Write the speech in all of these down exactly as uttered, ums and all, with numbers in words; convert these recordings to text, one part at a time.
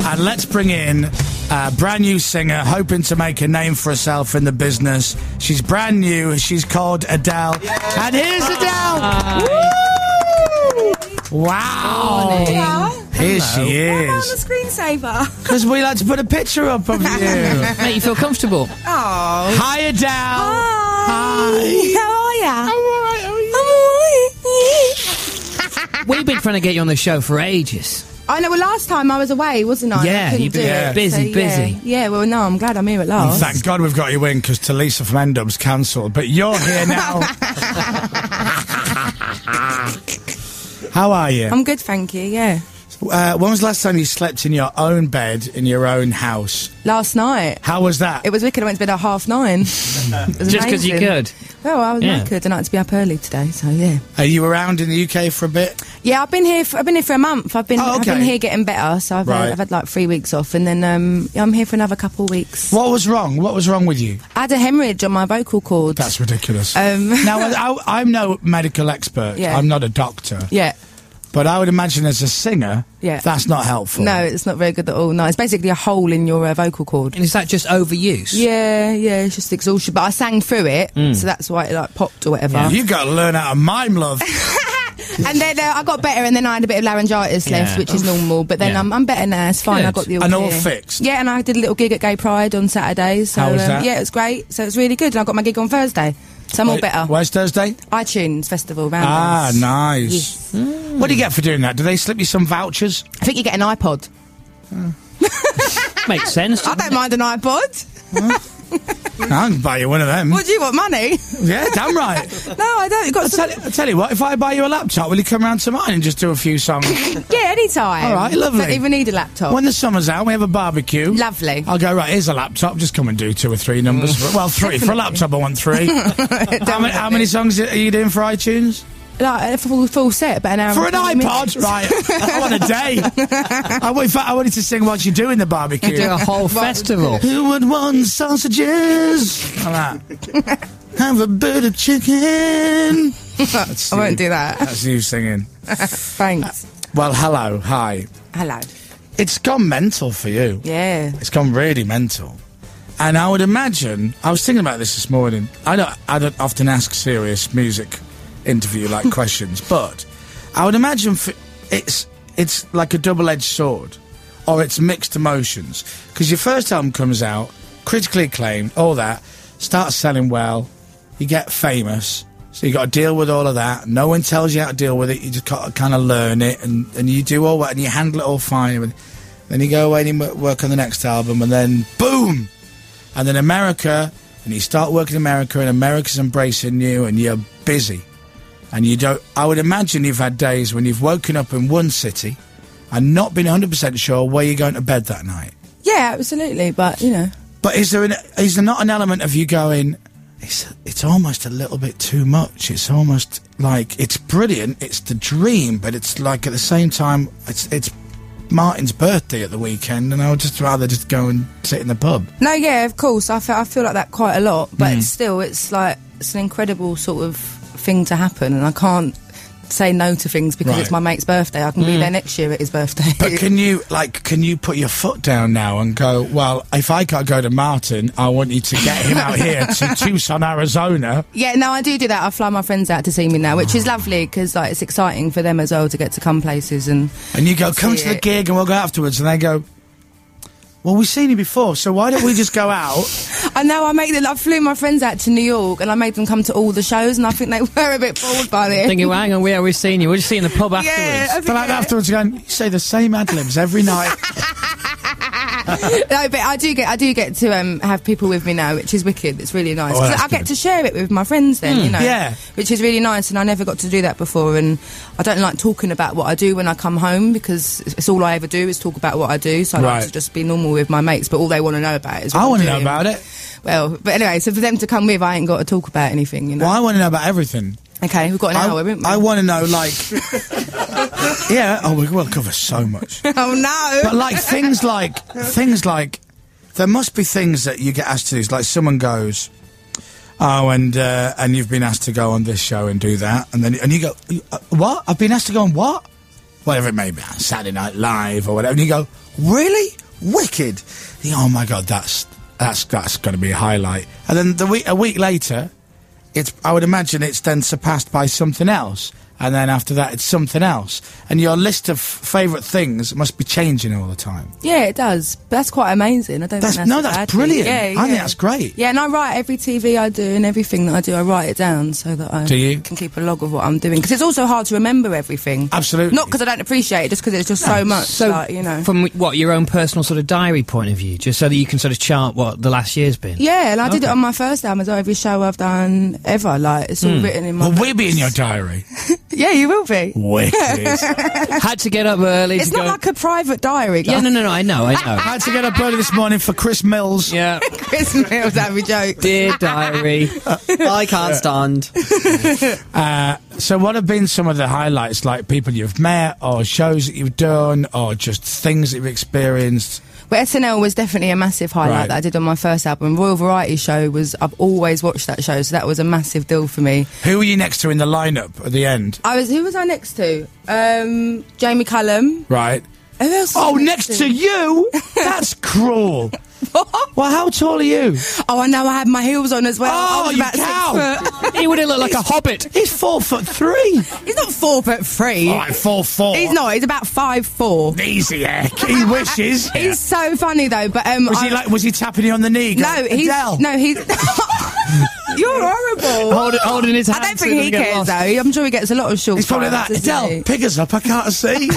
And let's bring in a brand new singer, hoping to make a name for herself in the business. She's brand new. She's called Adele. Yeah. And here's Adele. Woo! Wow. Yeah. Here she is. Why am I on the screensaver? Because we like to put a picture up of you. Make you feel comfortable. Oh. Hi, Adele. Hi. Hi. How are ya? I'm all right. How are you? I'm alright. We've been trying to get you on the show for ages. I know, well, last time I was away, wasn't I? Yeah, I couldn't you've been do yeah. it, busy, so, busy. Yeah. yeah, well, no, I'm glad I'm here at And last. thank God we've got you in, because Talisa from N-Dub's cancelled. But you're here now. How are you? I'm good, thank you, yeah. Uh, when was the last time you slept in your own bed in your own house? Last night. How was that? It was wicked. I went to bed at half nine. Just because you could. Well, I was Yeah. knackered and I had to be up early today, so yeah. Are you around in the U K for a bit? Yeah, I've been here. For, I've been here for a month. I've been. Oh, okay. I've been here getting better. So I've, Right. had, I've had like three weeks off, and then um, yeah, I'm here for another couple of weeks. What was wrong? What was wrong with you? I had a hemorrhage on my vocal cords. That's ridiculous. Um, now, I, I, I'm no medical expert. Yeah. I'm not a doctor. yeah. But I would imagine as a singer, Yeah. that's not helpful. No, it's not very good at all. No, it's basically a hole in your uh, vocal cord. And is that just overuse? Yeah, yeah, it's just exhaustion. But I sang through it, so that's why it like popped or whatever. You've got to learn how to mime, love. And then uh, I got better, and then I had a bit of laryngitis left, Yeah. which is normal. But then Yeah. I'm, I'm better now. It's fine. Good. I got the all And all clear. fixed? Yeah, and I did a little gig at Gay Pride on Saturday. So How was um, that? yeah, it was great. So it was really good. And I got my gig on Thursday, so I'm all Wait, better. Where's Thursday? iTunes Festival round. Ah, nice. Yes. What do you get for doing that? Do they slip you some vouchers? I think you get an iPod. Makes sense. I don't mind an iPod. I can buy you one of them. What do you want, money? Yeah, damn right. No, I don't. You've got I'll some... tell, I'll tell you what, if I buy you a laptop, will you come round to mine and just do a few songs? Yeah, anytime. All right, lovely. Don't even need a laptop. When the summer's out, we have a barbecue. Lovely. I'll go, right, here's a laptop, just come and do two or three numbers. For, well, three. For a laptop, I want three. how, many, how many songs are you doing for iTunes? Like a full, full set, about an hour. For an and iPod? minutes. Right. I want a day. I, in fact, I wanted to sing what you do in the barbecue. Do a whole festival. Who would want sausages? Like that. Have a bit of chicken. That's I won't you. do that. That's you singing. Thanks. Well, hello, hi. Hello. It's gone mental for you. Yeah. It's gone really mental. And I would imagine, I was thinking about this this morning. I don't, I don't often ask serious music interview like questions, but I would imagine f it's it's like a double-edged sword, or it's mixed emotions. Because your first album comes out, critically acclaimed, all that, starts selling well, you get famous, so you got to deal with all of that. No one tells you how to deal with it. You just got to kind of learn it, and and you do all that, and you handle it all fine. And then you go away and you work on the next album, and then boom, and then America, and you start working in America, and America's embracing you, and you're busy. And you don't. I would imagine you've had days when you've woken up in one city and not been one hundred percent sure where you're going to bed that night. Yeah, absolutely. But you know, But is there an, is there not an element of you going, it's it's almost a little bit too much? It's almost like it's brilliant, it's the dream, but it's like at the same time it's it's Martin's birthday at the weekend, and I would just rather just go and sit in the pub. no, yeah, of course. I feel, I feel like that quite a lot. But Mm. it's still, it's like it's an incredible sort of thing to happen, and I can't say no to things because Right. it's my mate's birthday. I can be there next year at his birthday. But can you, like, can you put your foot down now and go, well, if I can't go to Martin, I want you to get him out here to Tucson, Arizona. Yeah, no, I do do that. I fly my friends out to see me now, which is lovely because like it's exciting for them as well to get to come places and. And you go, come See to the it. gig and we'll go afterwards. And they go, well, we've seen you before, so why don't we just go out? I know. I make them. I flew my friends out to New York and I made them come to all the shows, and I think they were a bit bored by it. Thinking, well, hang on, where are we seeing you? We'll just see you in the pub Yeah, afterwards. I think But like yeah. afterwards, going, you say the same ad libs every night. No, but I do get I do get to um, have people with me now, which is wicked. It's really nice. Oh, 'Cause that's I get good. to share it with my friends then, you know. yeah. Which is really nice, and I never got to do that before. And I don't like talking about what I do when I come home because it's, it's all I ever do is talk about what I do. So I Right. like to just be normal with my mates, but all they want to know about is what I I'm want to know doing. about it. Well, but anyway, so for them to come with, I ain't got to talk about anything, you know. Well, I want to know about everything. Okay, we've got an I, hour, haven't we? I want to know, like... yeah, oh, we will cover so much. Oh no! But like things like things like there must be things that you get asked to do. Like someone goes, oh, and uh, and you've been asked to go on this show and do that, and then and you go, uh, what? I've been asked to go on what? Whatever it may be, Saturday Night Live or whatever. And you go, really? Wicked. You think, oh my God, that's that's that's got to be a highlight. And then the week a week later, it's I would imagine it's then surpassed by something else. And then after that, it's something else. And your list of favourite things must be changing all the time. Yeah, it does. But that's quite amazing. I don't That's, think that's no, a that's bad brilliant. thing. Yeah, I yeah. think that's great. Yeah, and I write every T V I do and everything that I do, I write it down so that I Do you? can keep a log of what I'm doing. Because it's also hard to remember everything. Absolutely. Not because I don't appreciate it, just because it's just so much. So, like, you know. from what, your own personal sort of diary point of view, just so that you can sort of chart what the last year's been? Yeah, and I did it Okay. on my first album as well. Every show I've done ever, like, it's all written in my Well, we'll be in notes. your diary. Yeah, you will be. Wicked. Had to get up early It's to not go... like a private diary. Yeah, no, no, no, I know, I know. Had to get up early this morning for Chris Mills. Yeah. Chris Mills, that'd be jokes. Dear diary. I can't stand. Uh, so what have been some of the highlights, like people you've met, or shows that you've done, or just things that you've experienced? But S N L was definitely a massive highlight Right. that I did on my first album. Royal Variety Show was, I've always watched that show, so that was a massive deal for me. Who were you next to in the lineup at the end? I was, who was I next to? Um, Jamie Cullum. Right. Who else? was Oh, I next to you? That's cruel. Well, how tall are you? Oh, I know, I had my heels on as well. Oh, I was you about cow. six foot. He would have looked like a hobbit. He's four foot three. He's not four foot three. All right, four four. He's not, he's about five four. Easy, heck. He wishes. He's so funny though, but um, Was I, he like? Was he tapping you on the knee? no, going, he's Adele? no, he's. You're horrible. Hold, holding his I hand. don't so think he doesn't get cares lost. though. I'm sure he gets a lot of short. He's probably that. stripes, doesn't Adele, he? pick us up. I can't see.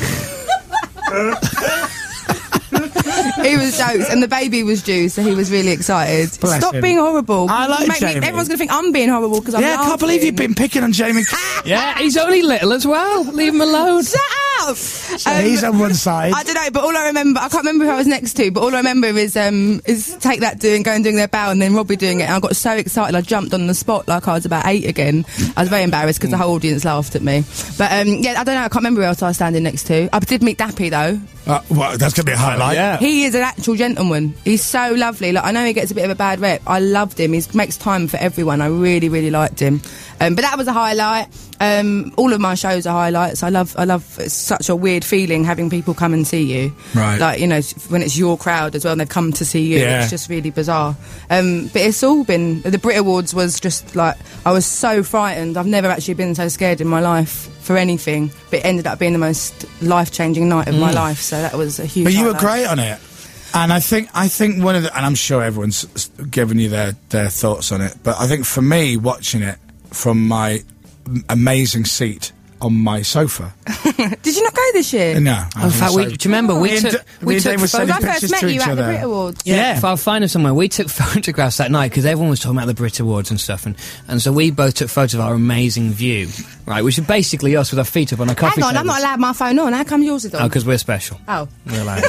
He was jokes, and the baby was due, so he was really excited. Bless Stop him. being horrible. I like You make me- Jamie. everyone's going to think I'm being horrible because I'm Yeah, I can't believe you've laughing. been picking on Jamie. Yeah, he's only little as well. Leave him alone. Shut up! Um, He's on one side. I don't know, but all I remember, I can't remember who I was next to, but all I remember is um is Take That doing, going doing their bow, and then Robbie doing it, and I got so excited I jumped on the spot like I was about eight again. I was very embarrassed because the whole audience laughed at me. But um yeah, I don't know, I can't remember who else I was standing next to. I did meet Dappy though. Uh, well, that's going to be a highlight. Yeah. He is an actual gentleman. He's so lovely. Like, I know he gets a bit of a bad rep. I loved him. He makes time for everyone. I really, really liked him. Um, but that was a highlight. Um, all of my shows are highlights. I love, I love. It's such a weird feeling having people come and see you. Right. Like, you know, when it's your crowd as well, and they've come to see you. Yeah. It's just really bizarre. Um, but it's all been. The Brit Awards was just like, I was so frightened. I've never actually been so scared in my life for anything. But it ended up being the most life-changing night of my life. So that was a huge. But you were highlight. great on it. And I think I think one of the, and I'm sure everyone's s- given you their, their thoughts on it, but I think for me, watching it from my m- amazing seat on my sofa. Did you not go this year? No. I In was fact, we, gonna do you remember, we Me and took... D- we me and took Dave were photos- When I sending first pictures met to you each at the other. Brit Awards. Yeah, if I'll find them somewhere. We took photographs that night because everyone was talking about the Brit Awards and stuff, and, and so we both took photos of our amazing view, right? Which is basically us with our feet up on a coffee Hang on, table. I'm not allowed my phone on. How come yours is Oh, on? because we're special. Oh, We're allowed.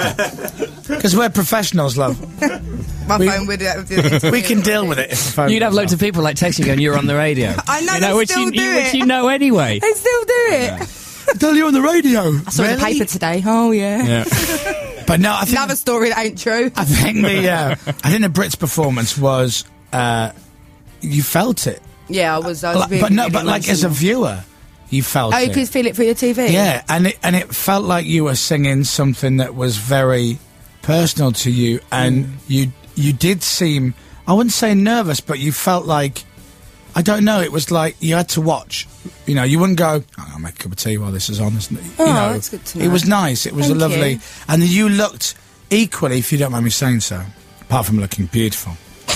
Because we're professionals, love. my We- phone would. Uh, We can deal with it. If the phone You'd have goes loads off. of people like texting you and you're on the radio. I know, you they which still you, do you, which it. you know anyway. They still do it. Tell you on the radio. I saw it in the Really? paper today. Oh yeah. Yeah. But no, I think Another story that ain't true. I think the uh, I think the Brits' performance was uh, you felt it, Yeah, I was. I was Like- really, but no, really but like as a emotional. viewer, you felt Oh, you it. could feel it through your T V. Yeah, and it, and it felt like you were singing something that was very personal to you, and Mm. you you did seem, I wouldn't say nervous, but you felt like, I don't know, it was like you had to watch. You know, you wouldn't go, oh, I'll make a cup of tea while this is on. Isn't it? Oh, you know, that's good to It know. was nice. It was Thank a lovely, you. and you looked equally, if you don't mind me saying so, apart from looking beautiful,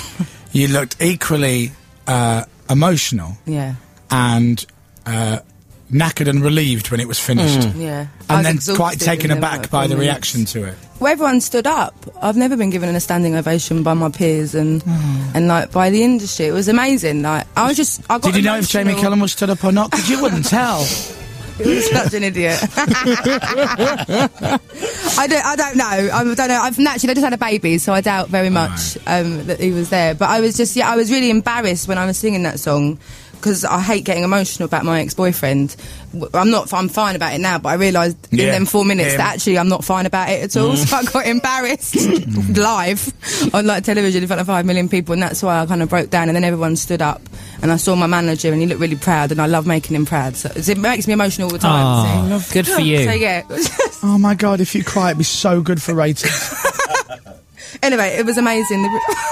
you looked equally uh, emotional Yeah. and uh, knackered and relieved when it was finished. Yeah. I And was then exhausted quite taken in them aback like by four the minutes. reaction to it. Well, everyone stood up. I've never been given a standing ovation by my peers and and like by the industry. It was amazing. Like I was just. I got Did you know if Jamie emotional. Cullum was stood up or not? Because you wouldn't tell. He was such an idiot. I don't. I don't know. I don't know. I've naturally I just had a baby, so I doubt very much um, that he was there. But I was just. Yeah, I was really embarrassed when I was singing that song because I hate getting emotional about my ex-boyfriend. W- I'm not. I'm fine about it now, but I realised in Yeah. them four minutes Him. that actually I'm not fine about it at all. So I got embarrassed live on like television in front of five million people, and that's why I kind of broke down. And then everyone stood up, and I saw my manager, and he looked really proud, and I love making him proud. So it makes me emotional all the time. Oh, see? good for you. So yeah. Oh my God, if you cry, it'd be so good for ratings. Anyway, it was amazing.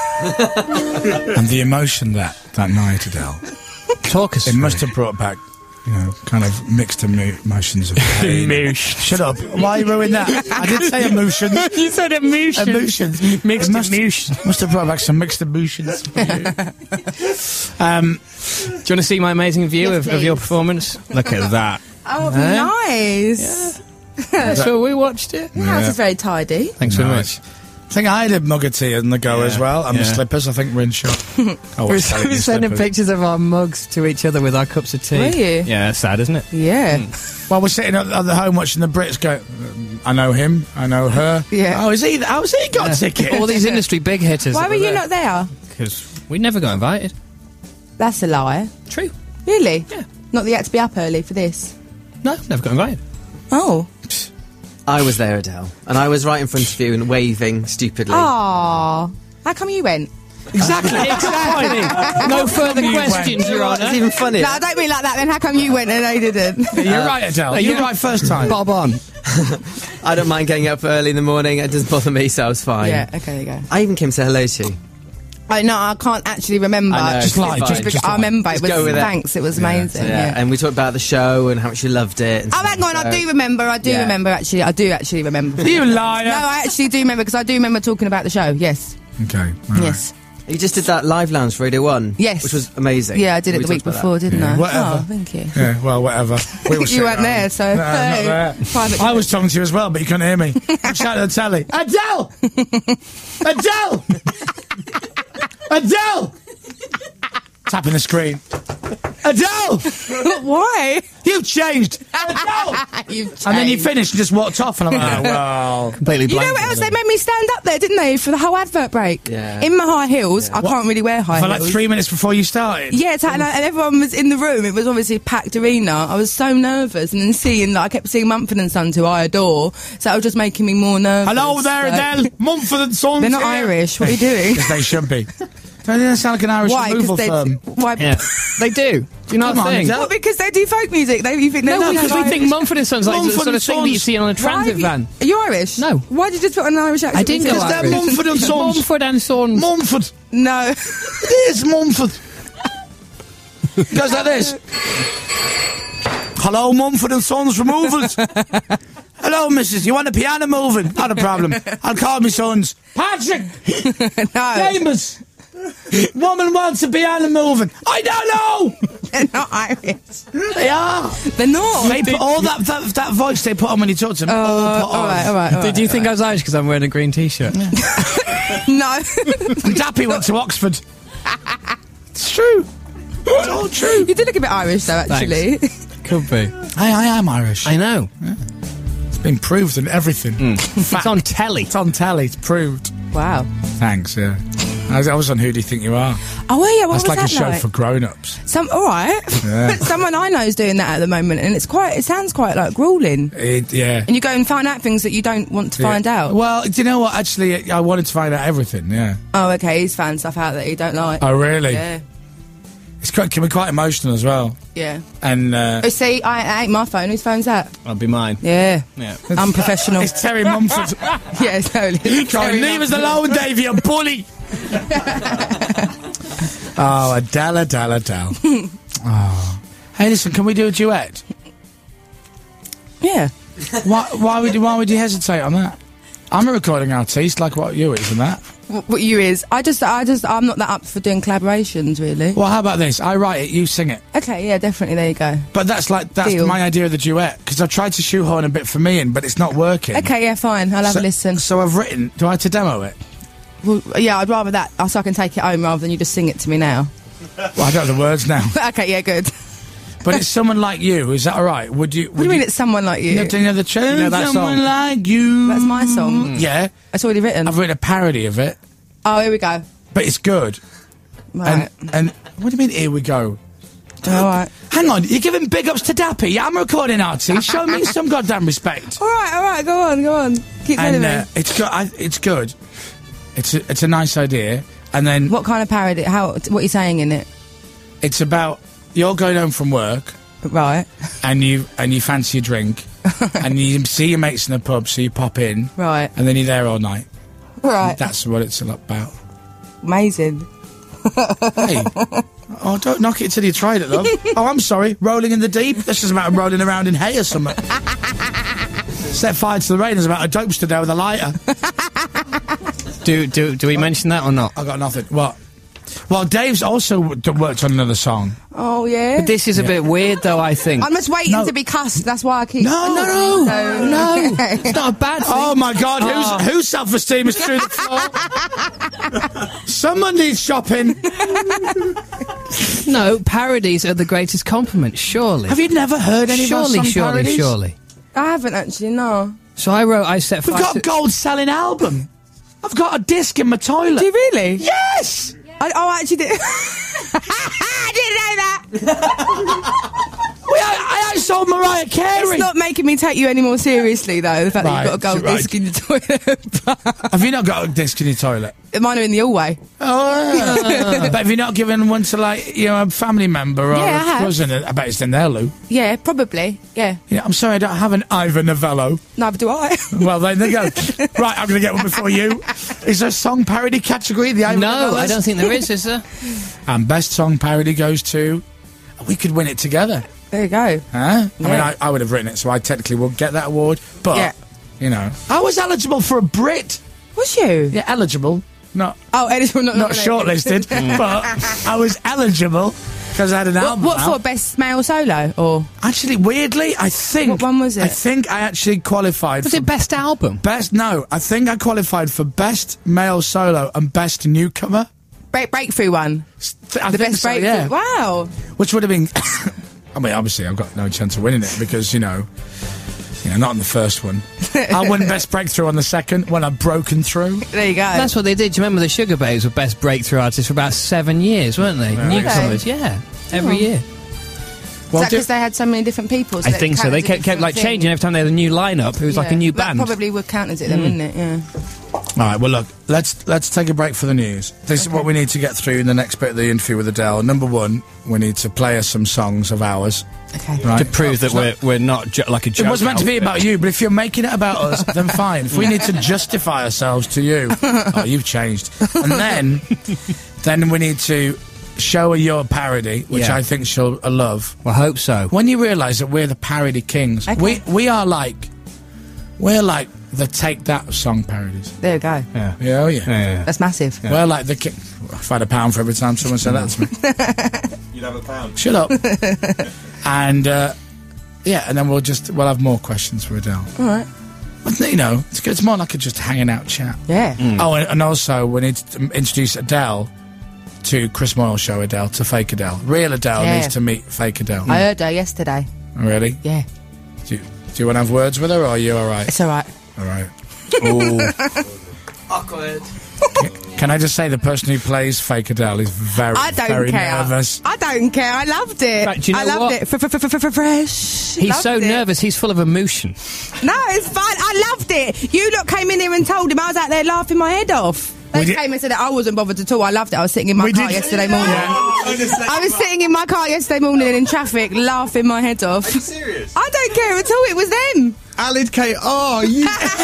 The- And the emotion that, that night, Adele, Talk us it through must have brought back, you know, kind of mixed emo- emotions of pain. Moosh. Shut up. Why you ruin that? I did say emotions. You said emotions. Emotions. Mixed It must, emotions. must have brought back some mixed emotions for you. um, Do you want to see my amazing view Yes, of, of your please. performance? Look at that. oh, Huh? nice. That's where we watched it. Your house is very tidy. Thanks very Nice. much. I think I had a mug of tea in the go Yeah. as well, and the Yeah. slippers. I think we're in shop. Oh, We're what's that in your sending slippers? pictures of our mugs to each other with our cups of tea. Were you? Yeah, it's sad, isn't it? Yeah. Well, we're sitting at, at the home watching the Brits go. I know him. I know her. Yeah. Oh, is he? How's he got a ticket? All these industry big hitters. Why were you not there? Because we never got invited. That's a lie. True. Really? Yeah. Not that you had to be up early for this. No, never got invited. Oh. I was there, Adele, and I was right in front of you and waving stupidly. Aww. How come you went? Exactly. Exactly. No further You questions, went. Your It's Honour. even funnier. No, I don't mean like that. Then how come you went and they didn't? You're right, Adele. You're yeah. right first time. Bob on. I don't mind getting up early in the morning. It doesn't bother me, so I was fine. Yeah. Okay. There you go. I even came to say hello to you. I know. I can't actually remember. I know, Just lie, Just just- because just I lie. remember it Just was go with it. thanks. It was amazing. Yeah, Yeah. and we talked about the show and how much you loved it. and Oh, stuff, hang on, I so- do remember, I do Yeah. remember actually, I do actually remember. You liar. No, I actually do remember, because I do remember talking about the show, yes. Okay. all right. Yes. You just did that live lounge for Radio One. Yes. Which was amazing. Yeah, I did it We the week talked about before, didn't Yeah, I? whatever. Oh, thank you. Yeah, well, whatever. We were You sitting weren't around. there, so, No, I'm hey, not there. private I was talking to you as well, but you couldn't hear me. I'm shouting at the telly. Adele! Adele! Adele! Tapping the screen. Adele! Why? You changed! Adele! You've And then you changed. finished and just walked off, and I'm like, oh, well. Completely You know blank. what else? They made me stand up there, didn't they, for the whole advert break? Yeah. In my high heels. I can't really wear high For heels. like three minutes before you started. Yeah, so- and, I- and everyone was in the room. It was obviously a packed arena. I was so nervous, and then seeing, like, I kept seeing Mumford and Sons, who I adore, so it was just making me more nervous. Hello there, so- Adele. Mumford and Sons. They're not here. Irish. What are you doing? Yes, they should be. Don't they sound like an Irish Why? removal they firm? why? Yeah, they do. Do you know Come what on, I'm saying? Adele. What, because they do folk music? They you think they're No, not because we Irish? think Mumford and Sons like the Mumford sort of and thing that you Sons. see on a Why transit have you- van. Are you Irish? No. Why did you just put on an Irish accent? I didn't go Because they're Irish. Mumford and Sons. Mumford and Sons. Mumford. No. It is Mumford. Goes like this. Hello, Mumford and Sons Removals. Hello, missus. You want a piano moving? Not a problem. I'll call my sons. Patrick! no. Famous! Woman wants a piano moving. I don't know! They're not Irish. They are. They're not. They put all that, that that voice they put on when you talk to them. Uh, all put on. all right, all right. All Did right, you think I was Irish because I'm wearing a green T-shirt? No. And Dappy went to Oxford. It's true. It's all true. You did look a bit Irish, though, actually. Could be. I, I am Irish. I know. It's been proved in everything. It's on telly. It's on telly. It's proved. Wow. Thanks, yeah. I was, I was on Who Do You Think You Are? Oh, well, yeah. What That's was like that a show like? for grown-ups. Some, all right. Yeah. Someone I know is doing that at the moment, and it's quite. It sounds quite like grueling. It, yeah. And you go and find out things that you don't want to Yeah. find out. Well, do you know what? Actually, I wanted to find out everything, yeah. Oh, okay. He's found stuff out that you don't like. Oh, really? Yeah. It's quite, can be quite emotional as well. Yeah. And, uh... Oh, see, I, I ain't my phone. Whose phone's that? That'll be mine. Yeah. Yeah. Unprofessional. It's Terry Mumford. Yeah, totally. Try and leave us alone, Davey, you bully! Oh, Adele, Adele, Adele. Oh. Hey, listen, can we do a duet? Yeah. Why, why, would you, why would you hesitate on that? I'm a recording artiste, like what you is and that. What, what you is? I just, I just, I'm not that up for doing collaborations, really. Well, how about this? I write it, you sing it. Okay, yeah, definitely. There you go. But that's like, that's Deal. my idea of the duet. Because I've tried to shoehorn a bit for me in, but it's not working. Okay, yeah, fine. I'll have so, a listen. So I've written, do I have to demo it? Well, yeah, I'd rather that, so I can take it home rather than you just sing it to me now. Well, I don't have the words now. Okay, yeah, good. But it's someone like you, is that alright? Would you... What do you mean it's someone like you? You know, do you know the tune? know that Someone song? like you. That's my song. Yeah. It's already written. I've written a parody of it, Oh, here we go. but it's good. Right. And, and what do you mean, here we go? All right. Hang on, you're giving big ups to Dappy. I'm a recording artist. Show me some goddamn respect. All right, all right, go on, go on. Keep telling And me. uh, it's good. I, it's good. It's a, it's a nice idea. And then What kind of parody? How? What are you saying in it? it's about you're going home from work Right, and you and you fancy a drink and you see your mates in the pub, so you pop in right, and then you're there all night. right. That's what it's all about. Amazing. Hey. Oh, don't knock it till you tried it, love. Oh, I'm sorry. Rolling in the deep? That's just about rolling around in hay or something. Set fire to the rain is about a dopester there with a lighter. Do do do we mention that or not? I got nothing. What? Well, Dave's also w- d- worked on another song. Oh yeah. But this is a bit weird, though. I think. I'm just waiting No. to be cussed. That's why I keep. No, no, no, no, it's not a bad thing. Oh my God! Oh. Whose whose self-esteem is through the floor? Someone needs shopping. No, parodies are the greatest compliment. Surely. Have you never heard any surely, of our song surely, parodies? surely. I haven't actually. No. So I wrote. I set. We've fire got to- a gold-selling album. I've got a disc in my toilet. Do you really? Yes. I, oh, I actually did. I didn't know that. Well, I, I sold Mariah Carey. It's not making me take you any more seriously, though. The fact Right, that you've got a gold right. disc in your toilet. Have you not got a disc in your toilet? Mine are in the hallway. Oh, but have you not given one to, like, you know, a family member or Yeah, I a have. cousin? I bet it's in there, Lou. Yeah, probably. Yeah. Yeah, I'm sorry, I don't have an Ivor Novello. Neither do I. Well, there they go. Right, I'm going to get one before you. Is there a song parody category? The Ivor No, Novellas? I don't think there is, is there? And best song parody goes to. We could win it together, There you go. huh? I mean, Yeah. I, I would have written it, so I technically would get that award. But Yeah. you know, I was eligible for a Brit. Was you? Yeah, eligible, not Oh, eligible, not not nominated. shortlisted, but I was eligible because I had an What, album. what out. for? Best male solo or? Actually, weirdly, I think. What one was it? I think I actually qualified Was for it best album? best. No, I think I qualified for best male solo and best newcomer. Break, breakthrough one. I The think best so, breakthrough. yeah. Wow. Which would have been. I mean, obviously, I've got no chance of winning it because you know, you know, not on the first one. I won best breakthrough on the second when I've broken through. There you go. That's what they did. Do you remember the Sugar Babes were best breakthrough artists for about seven years, weren't they? Newcomers, yeah, every Oh. year. Is Well, that do- because they had so many different people? I think so. They kept, kept like changing every time they had a new lineup. It was like a new band. That probably would count as it then, wouldn't it? Yeah. All right. Well, look. Let's let's take a break for the news. This is what we need to get through in the next bit of the interview with Adele. Number one, we need to play us some songs of ours. Okay. Right. to prove that we're we're not ju- like a joke. It was meant to be outfit. about you, but if you're making it about us, then fine. If we need to justify ourselves to you, oh, you've changed. And then, then we need to show her your parody, which Yeah. I think she'll uh, love. Well, I hope so. When you realise that we're the parody kings, Okay. we we are like, we're like the Take That song parodies. There you go. Yeah. Yeah, oh yeah. Yeah, yeah. That's massive. We're like the king. If I had a pound for every time someone said that to me. You'd have a pound. Shut up. And uh, yeah, and then we'll just we'll have more questions for Adele. All right. But, you know, it's, it's more like a just hanging out chat. Yeah. Oh, and, and also we need to introduce Adele to Chris Moyle show Adele to fake Adele. Real Adele Yeah. needs to meet fake Adele. I heard her yesterday. Really? Yeah. Do you, do you want to have words with her, or are you all right? It's all right. All right. Ooh. Awkward. Can I just say the person who plays fake Adele is very, I don't very care. nervous. I don't care. I loved it. Right, do you know I loved what? it. F- f- f- f- Fresh. He's Loved so it. nervous. He's full of emotion. No, it's fine. I loved it. You lot came in here and told him I was out there laughing my head off. They We did- came and said that I wasn't bothered at all. I loved it. I was sitting in my We car did- yesterday morning. I was sitting in my car yesterday morning in traffic, laughing my head off. Are you serious? I don't care at all. It was them. Alid K. Oh, you.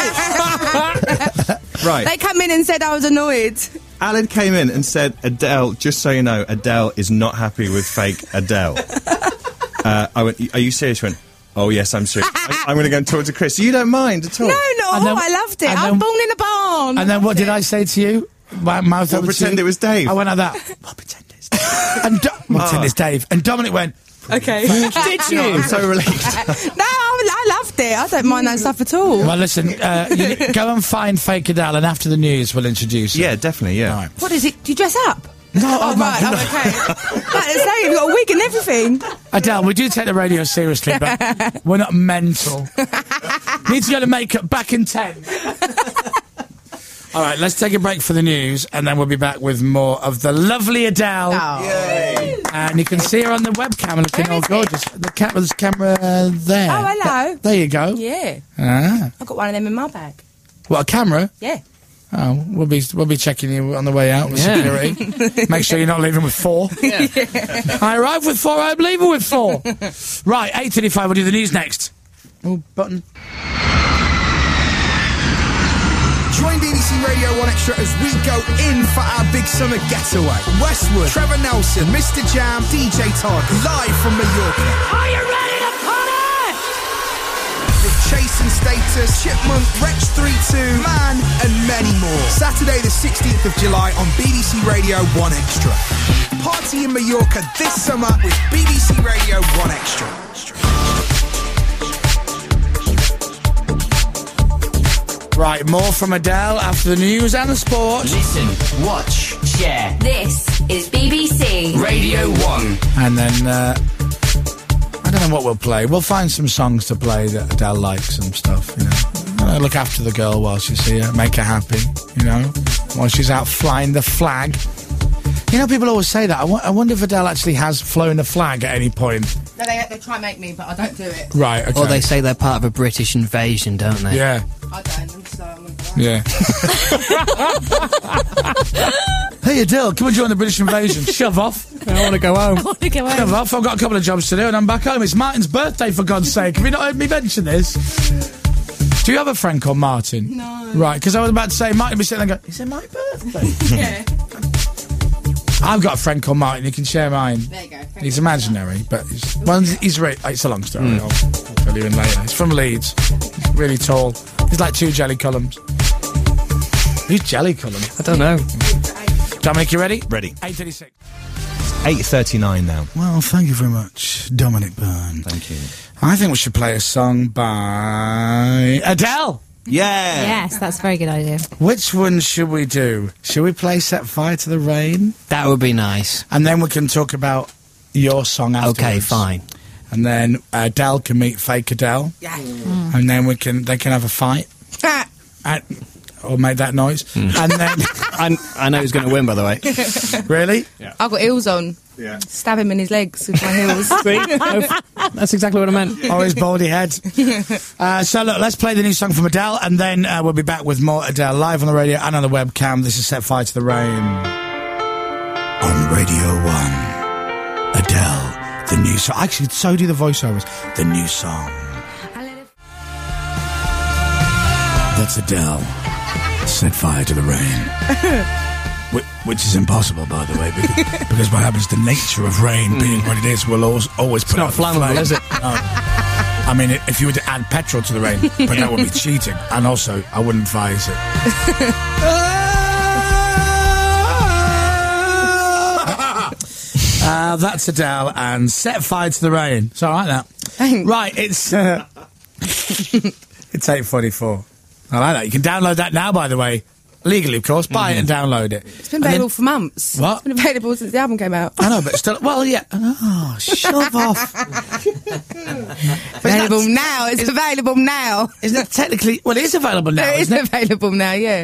Right. They come in and said I was annoyed. Alid came in and said, Adele, just so you know, Adele is not happy with fake Adele. uh, I went, are you serious? She went, oh, yes, I'm serious. I, I'm going to go and talk to Chris. You don't mind at all? No, not And at all. then- I loved it. and I'm then- born in a barn. And then what did I say to you? My mouth Well, over to pretend you? it was Dave. I went like that. Well, pretend it's Dave. and Do- well, pretend it's Dave. And Dominic went, Okay. Did you? I'm so relieved. No, I, I loved it. I don't mind that stuff at all. well, listen, uh, you, go and find fake Adele, and after the news, we'll introduce her. Yeah, definitely, yeah. All right. What is it? Do you dress up? No, Oh, oh, my right. God. Oh, okay. Like I say, you've got a wig and everything. Adele, we do take the radio seriously, but we're not mental. Need to go to makeup back in ten. All right, let's take a break for the news, and then we'll be back with more of the lovely Adele. Oh. And you can see her on the webcam looking all gorgeous. The camera's camera uh, there. Oh, hello. Th- there you go. Yeah. Ah. I've got one of them in my bag. What, a camera? Yeah. Oh, we'll be we'll be checking you on the way out with Yeah. security. Make sure you're not leaving with four. Yeah. I arrived with four, I'm leaving with four. Right, eight thirty-five, we'll do the news next. Oh, button. Join B B C Radio one Extra as we go in for our big summer getaway. Westwood, Trevor Nelson, Mister Jam, D J Todd, live from Mallorca. Are you ready to party? With Chase and Status, Chipmunk, Rex thirty-two, Man, and many more. Saturday the sixteenth of July on B B C Radio one Extra. Party in Mallorca this summer with B B C Radio one Extra. Right, more from Adele after the news and the sport. Listen, watch, share. This is B B C Radio one. And then, uh, I don't know what we'll play. We'll find some songs to play that Adele likes and stuff, you know. Uh, look after the girl while she's here, make her happy, you know, while she's out flying the flag. You know, people always say that. I, w- I wonder if Adele actually has flown the flag at any point. No, they, they try and make me, but I don't do it. Right, okay. Or they say they're part of a British invasion, don't they? Yeah. I don't, I'm so... I'm Yeah. Hey Adele, come and join the British invasion. Shove off. I want to go home. I want to go Shove home. off. I've got a couple of jobs to do and I'm back home. It's Martin's birthday, for God's sake. Have you not heard me mention this? Do you have a friend called Martin? No. Right, because I was about to say, Martin be sitting there going, is it my birthday? Yeah. I've got a friend called Martin. You can share mine. There you go. Thank He's you. imaginary, but he's, well, he's re- it's a long story. I'll, I'll tell you in later. He's from Leeds. He's really tall. He's like two jelly columns. Who's jelly column? I don't know. Dominic, you ready? Ready. eight thirty-six. eight thirty-nine now. Well, thank you very much, Dominic Byrne. Thank you. I think we should play a song by Adele. Yeah. Yes, that's a very good idea. Which one should we do? Should we play Set Fire to the Rain? That would be nice. And then we can talk about your song afterwards. Okay, fine. And then Adele can meet fake Adele. Yeah. And then we can they can have a fight. and, or make that noise. And then... I, I know who's going to win, by the way. Really? I've got heels on. Yeah. Stab him in his legs with my heels. See? No, that's exactly what I meant. Oh, his baldy head. Uh, so, look, let's play the new song from Adele, and then uh, we'll be back with more Adele live on the radio and on the webcam. This is Set Fire to the Rain. On Radio one, Adele, the new song. Actually, so do the voiceovers. The new song. That's Adele. Set fire to the rain. Wh- Which is impossible, by the way, because, because what happens, the nature of rain being what it is, will always, always put not out the flammable, flame. is it? No. I mean, if you were to add petrol to the rain, but that would be cheating. And also, I wouldn't advise it. uh, that's Adele and Set Fire to the Rain. It's all right, that. Thanks. Right, it's... Uh, it's eight forty-four. I like that. You can download that now, by the way. Legally, of course. Buy it and download it. It's been available for months. What? It's been available since the album came out. I know, but still... Well, yeah. Oh, shove off. Available now. It's available now. Isn't that technically... Well, it is available now, It is isn't it? available now, yeah.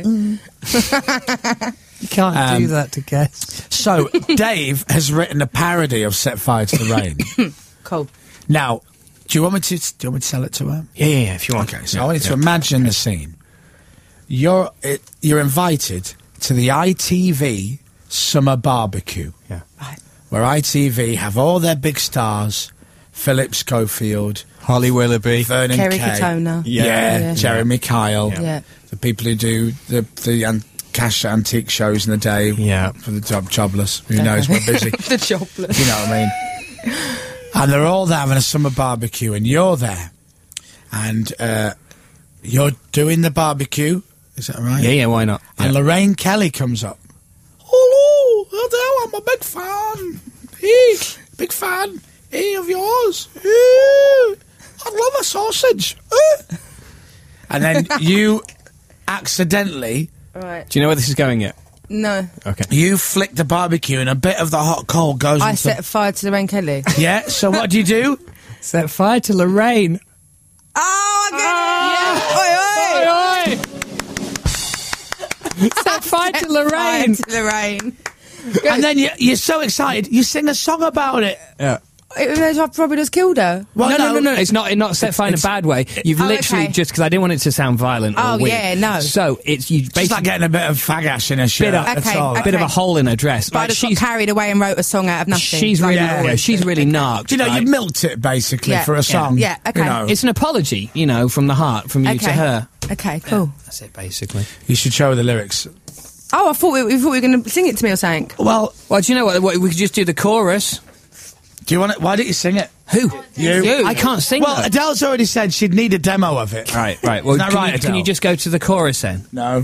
You can't Um, do that to guests. So, Dave has written a parody of Set Fire to the Rain. Cool. Now, do you want me to... Do you want me to sell it to her? Yeah, yeah, yeah, if you want. Okay, so I want you to imagine the scene. You're it, you're invited to the I T V Summer Barbecue. Yeah. Right. Where I T V have all their big stars, Philip Schofield, Holly Willoughby. Vernon Kerry Kay. Katona. Yeah, Yeah. Jeremy Kyle. Yeah. The people who do the, the an- cash antique shows in the day Yeah. for the job jobless. Who knows, we're busy. The jobless. You know what I mean? And they're all there having a summer barbecue, and you're there. And uh, you're doing the barbecue. Is that right? Yeah, yeah, why not? And Yeah. Lorraine Kelly comes up. Hello, Adele, I'm a big fan. Hey, big fan. Hey, of yours. Hey, I love a sausage. Eh. And then you accidentally, Right. Do you know where this is going yet? No. Okay. you flick the barbecue and a bit of the hot coal goes I into... set fire to Lorraine Kelly. Yeah, so what do you do? Set fire to Lorraine. Oh, I get it! Yeah. Oi, oi. Set fire to Lorraine. To Lorraine. And then you, you're so excited, you sing a song about it. Yeah. It, I probably just killed her. Well, no, no, no, no, It's not. It's not set fire in a bad way. You've Oh, literally okay. just because I didn't want it to sound violent. Or Oh, weird. yeah, no. So it's you Just basically like getting a bit of fag ash in her shirt. Bit of- that's Okay, all. okay. bit of a hole in her dress. But I Like, just got she's carried away and wrote a song out of nothing. she's Like really I Yeah. always she's do. really narked. You know, right? you milked it basically Yeah, for a yeah, song. yeah, okay. You know, It's an apology, you know, from the heart, from you Okay. to her. Okay, cool. That's it, basically. you should show her the lyrics. Oh, I thought we, we thought we were going to sing it to me or something. Well, Well, do you know what? what? We could just do the chorus. do you want it? Why don't you sing it? Who? You. I can't sing. Well, though. Adele's already said she'd need a demo of it. Right, right. Well, Isn't that can, right, you, can Adele? you just go to the chorus then? No.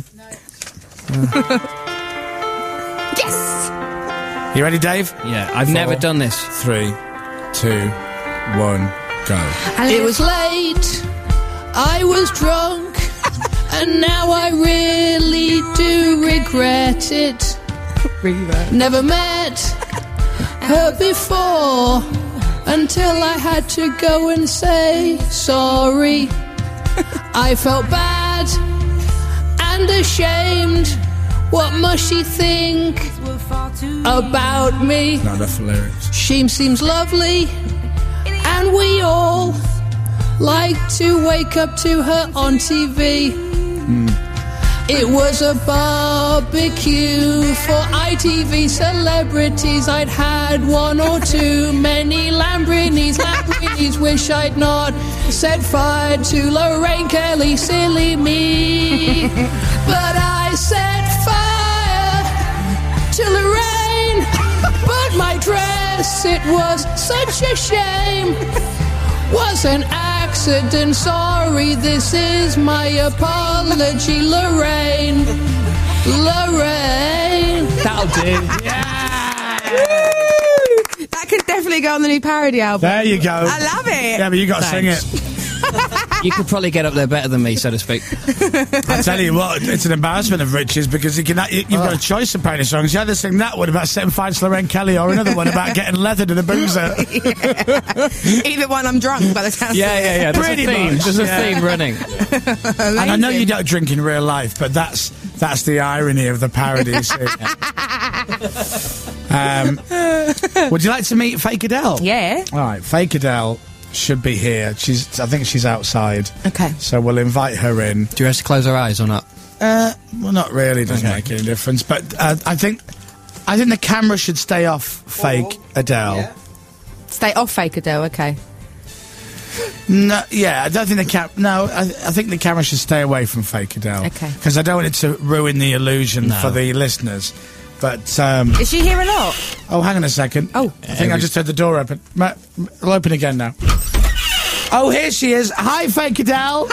Yes! You ready, Dave? Yeah, I've Four. never done this. Three, two, one, go. It was late, I was drunk, and now I really do regret it. Never met her before until I had to go and say sorry. I felt bad and ashamed. What must she think about me? Not enough lyrics. She seems lovely, and we all like to wake up to her on T V. It was a barbecue for I T V celebrities. I'd had one or too many Lamborghinis. Lamborghinis, wish I'd not set fire to Lorraine Kelly, silly me. But I set fire to Lorraine. But my dress, it was such a shame. Was an accident, sorry, this is my apology, Lorraine. Lorraine. That'll do. That could definitely go on the new parody album. There you go. I love it. Yeah, but you got to sing it. You could probably get up there better than me, so to speak. I tell you what, it's an embarrassment of riches because you can, you, you've got a choice of parody songs. You either sing that one about setting fire to Lorraine Kelly or another one about getting leathered in a boozer. Either one, I'm drunk by the sound. Yeah, yeah, yeah. There's Pretty a theme. much, There's a yeah. theme running. And I know you don't drink in real life, but that's that's the irony of the parody. You see. um, would you like to meet Fake Adele? Yeah. All right, Fake Adele should be here. She's, I think she's outside. Okay. So we'll invite her in. Do you have to close our eyes or not? Uh, well, not really. Doesn't Okay. make any difference. But uh, I think, I think the camera should stay off Fake Adele. Stay off Fake Adele, okay. No, yeah, I don't think the cam. No, I, I think the camera should stay away from Fake Adele. Okay. Because I don't want it to ruin the illusion No. for the listeners. But um, Is she here a lot? oh, hang on a second. Oh. I think I just heard the door open. Ma- it'll open again now. Oh, here she is. Hi, Fake Adele.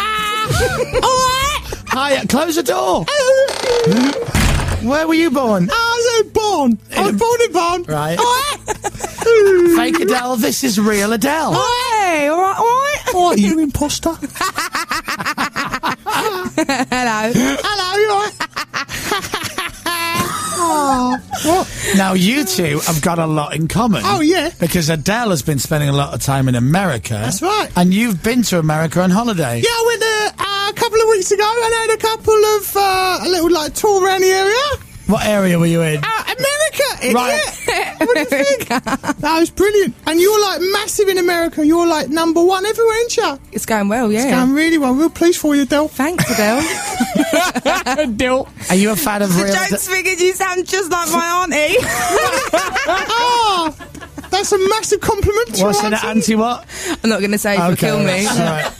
Hi. uh, Close the door. Where were you born? I was born. I was born in Barn. Right. Fake Adele. This is real Adele. Hey, all right, all right. Oh, you imposter. Hello. Hello, you all right? Now, you two have got a lot in common. Oh, yeah. Because Adele has been spending a lot of time in America. That's right. And you've been to America on holiday. Yeah, I went there uh, a couple of weeks ago and had a couple of, uh, a little, like, tour around the area. What area were you in? Uh, America, idiot. Right. What do you think? That was brilliant. And you're, like, massive in America. You're, like, number one everywhere, ain't you? It's going well, yeah. It's going really well. Real pleased for you, Del. Thanks, Adele. Are you a fan of real Adele? Jokes figured you sound just like my auntie. Oh, that's a massive compliment to What's you, an auntie. auntie what? I'm not going to say it will kill me. All right.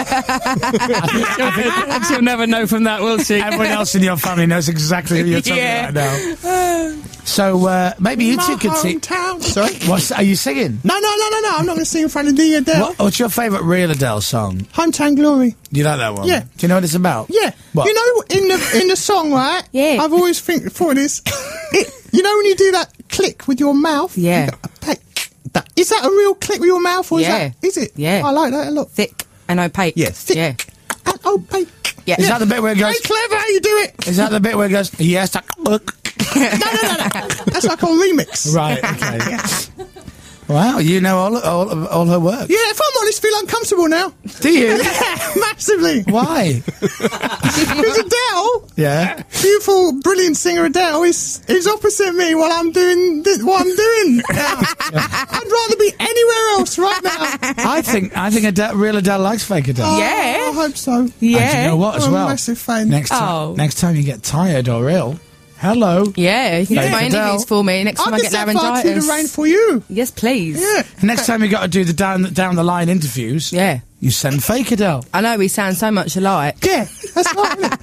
She'll never know from that, will she? Everyone else in your family knows exactly who you're talking Yeah. about now. So, uh, maybe you My two could see... hometown. Sorry? What's, are you singing? No, no, no, no, no. I'm not going to sing in front of the Adele. What, what's your favourite real Adele song? Hometown Glory. Do you like that one? Yeah. Do you know what it's about? Yeah. What? You know, in the in the song, right? Yeah. I've always think thought this. It, you know when you do that click with your mouth? Yeah. You go, "Hey, that, is that a real click with your mouth, or Yeah. is that? Is it? Yeah. I like that a lot. Thick and opaque. Yeah, thick. Yeah. And opaque. Yeah. Is that the bit where it Very goes... clever how you do it. Is that the bit where it goes... Yes, I... No, no, no, no. That's like a remix. Right, okay. Wow, you know all all, all her work. Yeah, if I'm honest, I feel uncomfortable now. Do you? Yeah, massively. Why? Because Adele, Yeah. beautiful, brilliant singer Adele, is is opposite me while I'm doing th- what I'm doing. I'd rather be anywhere else right now. I think I think Adele, real Adele likes fake Adele. Yeah. Oh, I hope so. Yeah. And you know what as I'm a well? massive fan. Next time, Oh. next time you get tired or ill, hello. Yeah, you can Fake do my Adele. interviews for me next I'll time I just get set fire to the laryngitis. rain for you. Yes, please. Yeah. Next time you got to do the down down the line interviews, Yeah. you send fake Adele. I know we sound so much alike. Yeah, that's right. isn't it?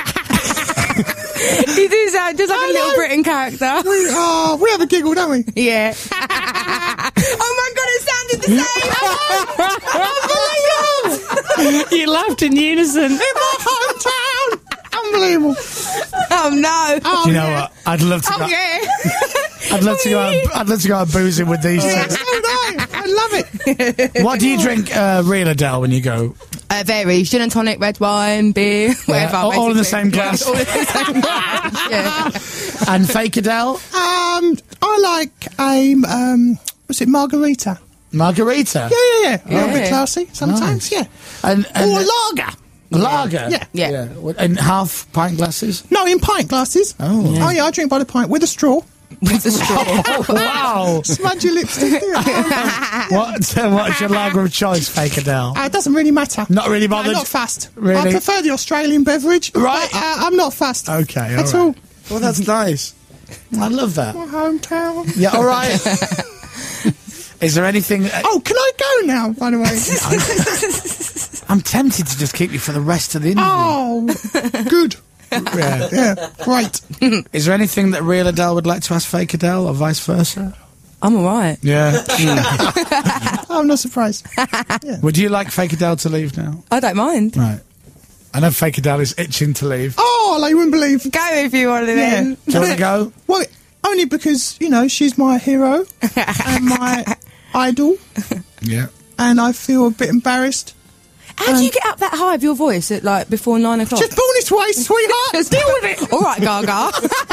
You do sound just like a little Hello. Britain character. we, oh, we have a giggle, don't we? Yeah. Oh my god, it sounded the same. Oh You laughed in unison. In my hometown. Unbelievable. Oh no. Oh, Do you know yeah. what? I'd love to. Oh go, yeah. I'd love to go. Out, I'd love to go out boozing with these Yeah, two. so would I. I love it. What do you drink, uh, real Adele, when you go? Uh, varies. Gin and tonic, red wine, beer, whatever. all- all in the basically. same glass. All in the same glass. Yeah. And fake Adele, Um, I like a, um, what's it, margarita? margarita. Yeah, yeah, yeah. A little Yeah. bit classy sometimes, Nice. yeah. And, and Or a lager. lager. Yeah. Yeah. What- And half pint glasses. No, in pint glasses. Oh. Oh, yeah, I drink by the pint with a straw. With a straw. Oh, wow. Smudge your lipstick. Yeah. what? uh, What's your lager of choice, fake Adele? Uh, it doesn't really matter. Not really No, bothered. not fast. Really? I prefer the Australian beverage. Right. But, uh, I'm not fast. Okay, all At right. all. Well, that's nice. I love that. My hometown. Yeah, all right. Is there anything? Uh, Oh, can I go now, by the way? I'm tempted to just keep you for the rest of the interview. Oh, good. Yeah. Yeah, great. Is there anything that real Adele would like to ask fake Adele, or vice versa? I'm alright. Yeah. I'm not surprised. Would you like fake Adele to leave now? I don't mind. Right. I know fake Adele is itching to leave. Oh, like you wouldn't believe. Go if you want to Yeah. then. Do you want to go? Well, only because, you know, she's my hero and my idol, Yeah. and I feel a bit embarrassed. How do you get up that high of your voice at like before nine o'clock? Just born this way, sweetheart. Deal with it. All right, Gaga.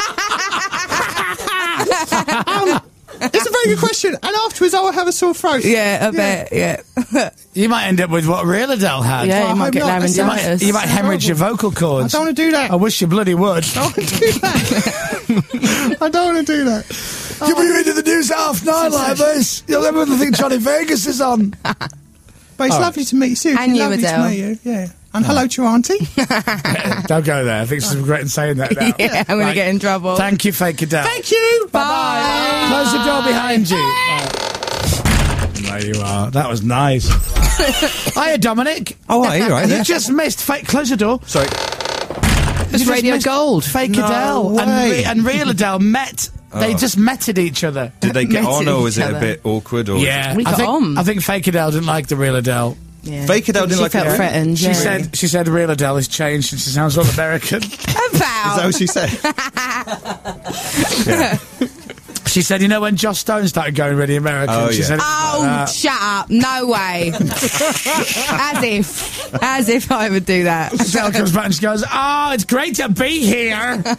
Um, it's a very good question. And afterwards, I will have a sore throat. yeah, I bet. Yeah. You might end up with what real Adele had. Yeah, I you might hope get not. That sounds- laryngitis. You might hemorrhage your vocal I cords. don't want to do that. I wish you bloody would. I don't want to do that. I don't want to do that. You'll be into the news half nine like this. You'll never think Johnny Vegas is on. But it's lovely to meet you. Seriously, And you, lovely Adele. to meet you. Yeah. And hello to your auntie. Don't go there. I think she's regretting saying that now. Yeah, I'm going Right. to get in trouble. Thank you, fake Adele. Thank you. Bye-bye. Close the door behind you. There you are. That was nice. Hiya, Dominic. Oh, are you right You there? just missed fake. Close the door. Sorry. It's Radio Gold. Fake No Adele and, way. re- and real Adele met. They Oh. just metted each other. Did they get Met on, or was each it a other. bit awkward? Or was Yeah, We I got think, on. I think fake Adele didn't like the real Adele. Yeah. Fake Adele didn't she like felt it? threatened. She yeah. said she said real Adele has changed and she sounds all American. Is that About. what she said? Yeah. She said, you know, when Joss Stone started going really American, Oh, she yeah. said, it was Oh, like that. shut up. No way. As if. As if I would do that. Adele comes back and she goes, oh, it's great to be here. Imagine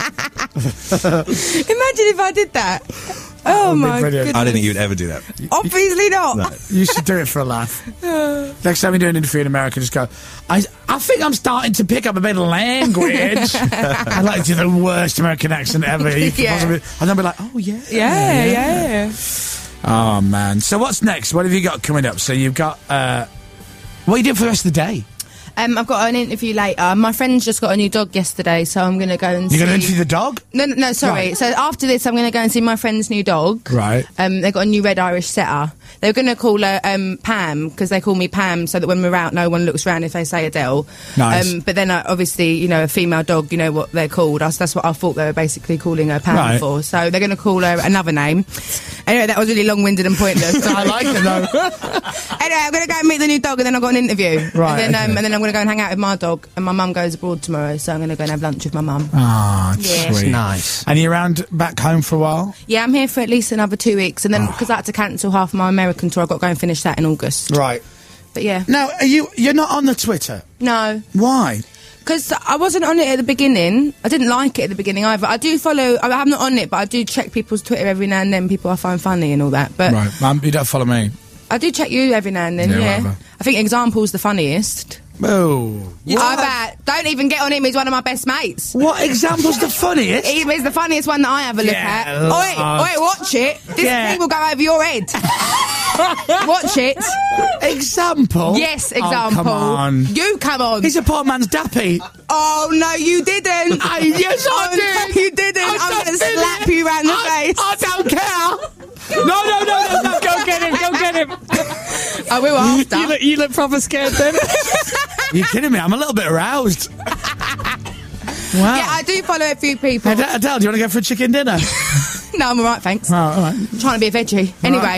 if I did that. Oh, would be my brilliant. goodness. I didn't think you'd ever do that. Obviously not. No. You should do it for a laugh. Next time you do an interview in America, just go, I, I think I'm starting to pick up a bit of language. I like to do the worst American accent ever. You could Yeah. possibly- and then be like, oh, yeah. Yeah, yeah. Oh, man. So what's next? What have you got coming up? So you've got, uh, what are you doing for the rest of the day? Um, I've got an interview later. My friend's just got a new dog yesterday, so I'm going to go and You're see... going to interview the dog? No, no, no, sorry. Right. So after this, I'm going to go and see my friend's new dog. Right. Um, they've got a new red Irish setter. They were going to call her um, Pam, because they call me Pam, so that when we're out, no one looks round if they say Adele. Nice. Um, but then, uh, obviously, you know, a female dog, you know what they're called. That's, that's what I thought they were basically calling her Pam Right. for. So they're going to call her another name. Anyway, that was really long-winded and pointless. So I like it, though. Anyway, I'm going to go and meet the new dog, and then I've got an interview. Right, And then, um, okay. and then I'm going to go and hang out with my dog. And my mum goes abroad tomorrow, so I'm going to go and have lunch with my mum. Ah, Yeah. sweet. Nice. And you're around back home for a while? Yeah, I'm here for at least another two weeks, and then because I had to cancel half my American tour, I've got to go and finish that in August. Right. But yeah, Now, are you, you're not on the Twitter. no, Why? because I wasn't on it at the beginning. I didn't like it at the beginning either. I do follow. I'm not on it, but I do check people's Twitter every now and then. People I find funny and all that. But Right, um, you don't follow me. I do check you every now and then. Yeah, Yeah, whatever. I think Example's the funniest. Oh. I bet. Don't even get on him. He's one of my best mates. What Example's the funniest? He is the funniest one that I have a look Yeah, at. Oi, lad. oi, watch it. This Yeah. thing will go over your head. Watch it. Example? Yes, Oh, example. come on. You come on. He's a poor man's dappy. Oh no, you didn't. I- yes, I oh, did. No, you didn't. I I'm gonna just did slap it. you round the I, face. I don't care. No, no, no, no, no. Go get him. Go get him. I will after. You look, you look proper scared then. You're kidding me. I'm a little bit aroused. Wow. Yeah, I do follow a few people. Adele, Adele, do you want to go for a chicken dinner? No, I'm alright, thanks. Oh, all right. I'm trying to be a veggie. Anyway,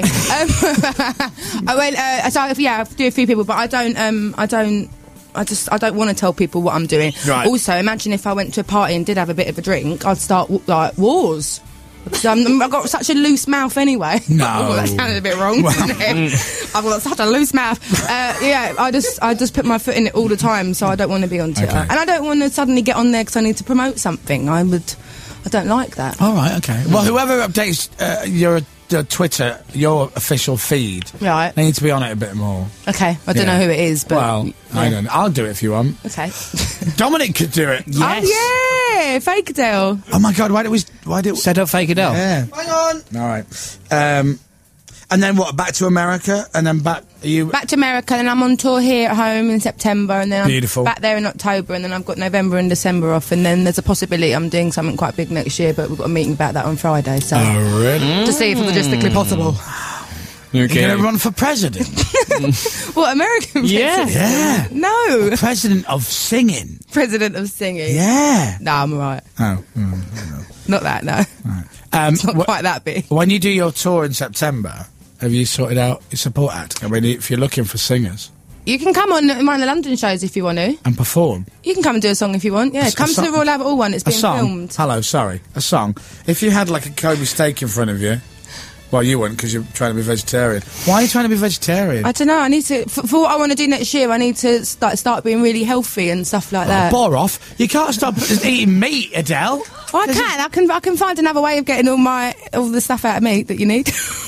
um, I went. Uh, so yeah, I do a few people, but I don't. Um, I don't. I just. I don't want to tell people what I'm doing. Right. Also, imagine if I went to a party and did have a bit of a drink, I'd start w- like wars. Because I'm, I've got such a loose mouth anyway. No. Oh, that sounded a bit wrong, didn't it? I've got such a loose mouth. Uh, yeah, I just I just put my foot in it all the time, so I don't want to be on Twitter. Okay. And I don't want to suddenly get on there because I need to promote something. I would... I don't like that. All right, okay. Well, whoever updates uh, your uh, Twitter, your official feed, Right. they need to be on it a bit more. Okay, I don't Yeah. know who it is, but... Well, I yeah. don't know. I'll do it if you want. Okay. Dominic could do it. Oh, yeah! Fake Adele. Oh, my God, why did we... Why did Set up Fake Adele. Yeah. Hang on. All right. Um, and then what, back to America? And then back... Are you... Back to America, and I'm on tour here at home in September, and then I'm Beautiful. back there in October, and then I've got November and December off, and then there's a possibility I'm doing something quite big next year, but we've got a meeting about that on Friday, so... Oh, really? To see if it's logistically possible. You're going to run for president? What, American Yeah. president? Yeah. No. President of singing. President of singing. Yeah. No, I'm alright. Oh. mm. Not that, no. Um, It's not wh- quite that big. When you do your tour in September, have you sorted out your support act? I mean, if you're looking for singers You can come on one of the London shows if you want to. and perform. You can come and do a song if you want. Yeah, A s- come a to the song- Royal Albert Hall one. It's A being song? filmed. Hello, sorry. A song. If you had like a Kobe steak in front of you, well, you wouldn't because you're trying to be vegetarian. Why are you trying to be vegetarian? I don't know. I need to for, for what I want to do next year. I need to start start being really healthy and stuff like that. Bore off. You can't stop eating meat, Adele. Oh, I can. I can. I can find another way of getting all my all the stuff out of meat that you need.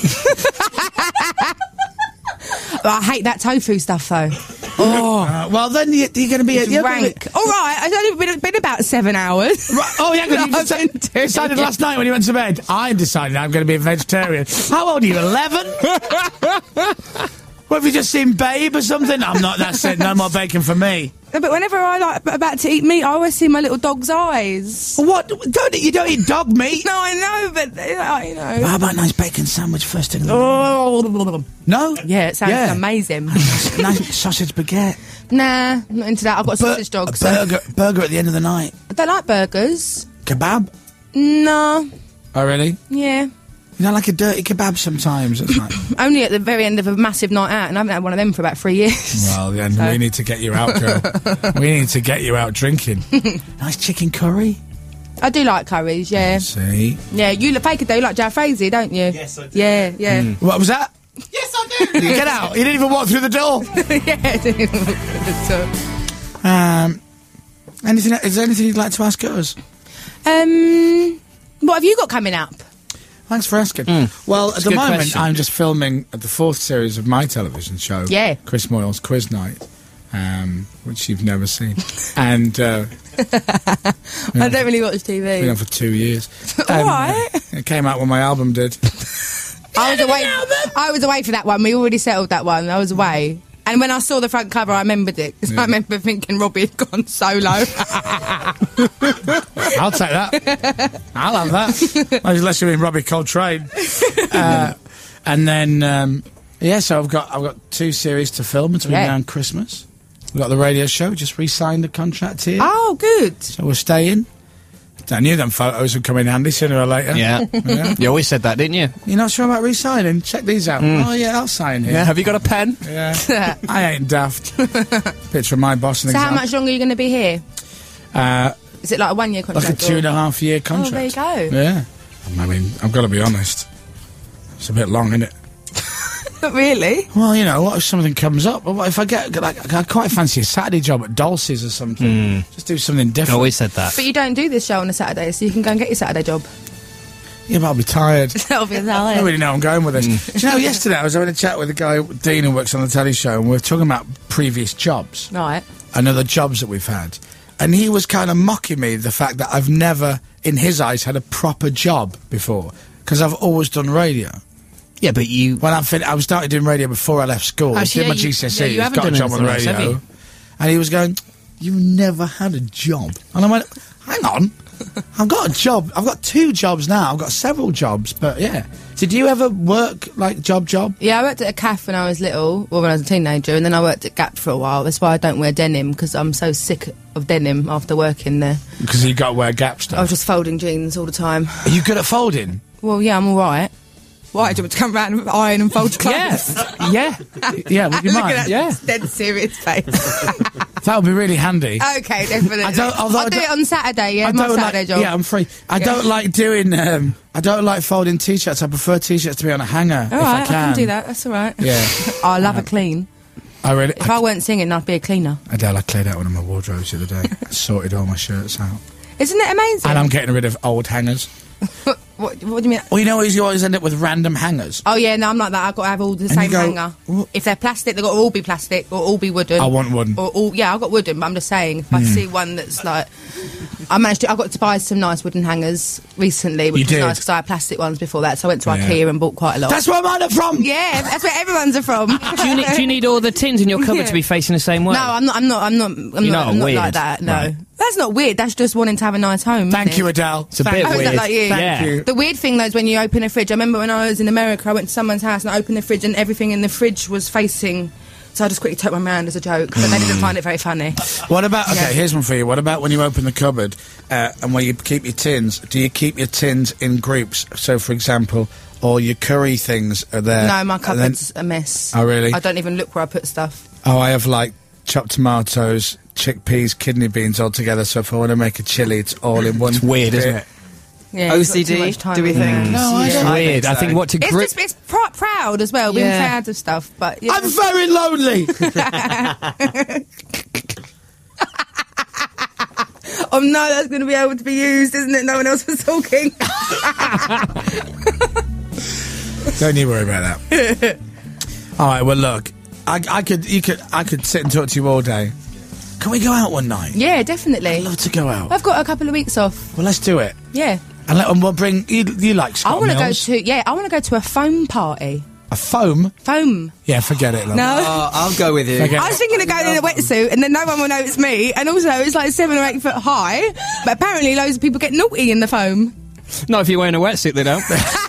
But I hate that tofu stuff though. Oh, uh, well then you, you're going to be It's you're gonna rank. All right, I've only been, been about seven hours. Be, right. Oh yeah, 'cause you I've deci- been doing decided it. last night when you went to bed. I decided I'm going to be a vegetarian. How old are you? Eleven? What have you just seen, Babe or something? I'm not. That's it. No more bacon for me. No, but whenever I like about to eat meat, I always see my little dog's eyes. What? Don't you don't eat dog meat? No, I know, but uh, you know. How about a nice bacon sandwich first thing? in the morning? No? Yeah, it sounds Yeah. amazing. Nice sausage baguette. Nah, I'm not into that. I've got a Bur- sausage dog. a So. burger, burger at the end of the night. I don't like burgers. Kebab? No. Oh, really? Yeah. You know, like a dirty kebab sometimes. It's like, Only at the very end of a massive night out, and I haven't had one of them for about three years. well, then So- we need to get you out, girl. We need to get you out drinking. Nice chicken curry. I do like curries, yeah. See? Yeah, you look fake do. You like Joe Frazee, don't you? Yes, I do. Yeah, yeah. What was that? Yes, I do. Get out. You didn't even walk through the door. yeah. so, Um, anything? Is there anything you'd like to ask us? um, what have you got coming up? Thanks for asking. Well, at a the good moment, question. I'm just filming the fourth series of my television show. Yeah. Chris Moyle's Quiz Night, um, which you've never seen. And uh, I don't really watch T been V. on for two years. All Um, right. It came out when my album did. I was away. I was away for that one. We already settled that one. I was away. And when I saw the front cover, I remembered it because Yeah. I remember thinking Robbie had gone solo. I'll take that. I'll have that. Unless you're in Robbie Coltrane. Uh, and then, um, yeah, so I've got I've got two series to film between Yeah. now and Christmas. We've got the radio show, just re-signed the contract here. Oh, good. So we're staying. I knew them photos would come in handy sooner or later. Yeah. Yeah. You always said that, didn't you? You're not sure about re-signing? Check these out. Oh, yeah, I'll sign here. Yeah. Have you got a pen? Yeah. I ain't daft. Picture of my boss and So how example. much longer are you going to be here? Uh, Is it like a one-year contract? like a two or- and a half year Oh, there you contract. go. Yeah. I mean, I've got to be honest. It's a bit long, isn't it? Not really. Well, you know, what if something comes up? What if I get, like, I quite fancy a Saturday job at Dulce's or something. Mm. Just do something different. Always said that. But you don't do this show on a Saturday, so you can go and get your Saturday job. Yeah, but I'll be tired. That'll be I don't really know I'm going with this. Mm. Do you know, yesterday I was having a chat with a guy, Dean, who works on the telly show, and we were talking about previous jobs. Right. And other jobs that we've had. And he was kind of mocking me, the fact that I've never, in his eyes, had a proper job before. Because I've always done radio. Yeah, but you... When I fin- I started doing radio before I left school. Actually, I did my yeah, you- G C S E, yeah, you haven't got a done job on the anything else, radio. have you? And he was going, "You never had a job." And I went, "Hang on. I've got a job. I've got two jobs now. I've got several jobs, but yeah." Did you ever work, like, job, job? Yeah, I worked at a cafe when I was little, well, when I was a teenager, and then I worked at Gap for a while. That's why I don't wear denim, because I'm so sick of denim after working there. Because you got to wear Gap stuff. I was just folding jeans all the time. Are you good at folding? Well, yeah, I'm all right. Why, do you want me to come round and iron and fold clothes? Yeah. Yeah, would you Look mind? at that Yeah. dead serious face. That would be really handy. Okay, definitely. I don't- although I'll I do don't- it on Saturday, yeah, I my don't Saturday like, job. Yeah, I'm free. I Yeah. don't like doing. Um, I don't like folding t-shirts. I prefer t-shirts to be on a hanger All if right, I can. do that, that's all right. Yeah. I love a clean. I really. If I weren't singing, I'd be a cleaner. Adele, I cleared out one of my wardrobes the other day. I sorted all my shirts out, Isn't it amazing? and I'm getting rid of old hangers. what, what do you mean? Well, you know, you always end up with random hangers. Oh yeah, no, I'm like that. I've got to have all the you same go, hanger. "What?" If they're plastic, they've got to all be plastic or all be wooden. I want wooden. Or all, yeah, I've got wooden, but I'm just saying, if I Hmm. see one that's like, I managed to. I got to buy some nice wooden hangers recently, which You was did? nice because I had plastic ones before that. So I went to Yeah. IKEA and bought quite a lot. That's where mine are from. yeah, that's where everyone's are from. Do you, need, do you need all the tins in your cupboard Yeah. to be facing the same way? No, I'm not. I'm not. I'm not. I'm You're not, not I'm not weird. like that. No, Right. that's not weird. That's just wanting to have a nice home. Thank isn't you, it? Adele. It's a Thank bit Oh, is weird. that like you? Thank Yeah. you. The weird thing though is when you open a fridge. I remember when I was in America, I went to someone's house and I opened the fridge and everything in the fridge was facing. So I just quickly took my round as a joke, but they didn't find it very funny. What about? Okay, Yeah. here's one for you. What about when you open the cupboard uh, and where you keep your tins? Do you keep your tins in groups? So, for example, all your curry things are there. No, my and then- cupboard's a mess. Oh, really? I don't even look where I put stuff. Oh, I have like chopped tomatoes, chickpeas, kidney beans all together. So if I want to make a chili, it's all in one. It's weird, bit. isn't it? Yeah, O you've C got too D, much time do we in think? there. No, I It's don't. weird. I so. think what to It's grip... just it's pr- proud as well, being Yeah. proud of stuff. But yeah. I'm very lonely. Oh no, that's going to be able to be used, isn't it? No one else was talking. Don't you worry about that. All right. Well, look, I, I could, you could, I could sit and talk to you all day. Can we go out one night? Yeah, definitely. I'd love to go out. I've got a couple of weeks off. Well, let's do it. Yeah. And, let, and we'll bring. You, you like Scott I want to go Mills? to yeah. I want to go to a foam party. A foam? Foam. Yeah, forget it. Love. No. Oh, I'll go with you. Forget I was thinking of going in a wetsuit and then no one will know it's me. And also, it's like seven or eight foot high. But apparently, loads of people get naughty in the foam. Not if you're wearing a wetsuit, they don't.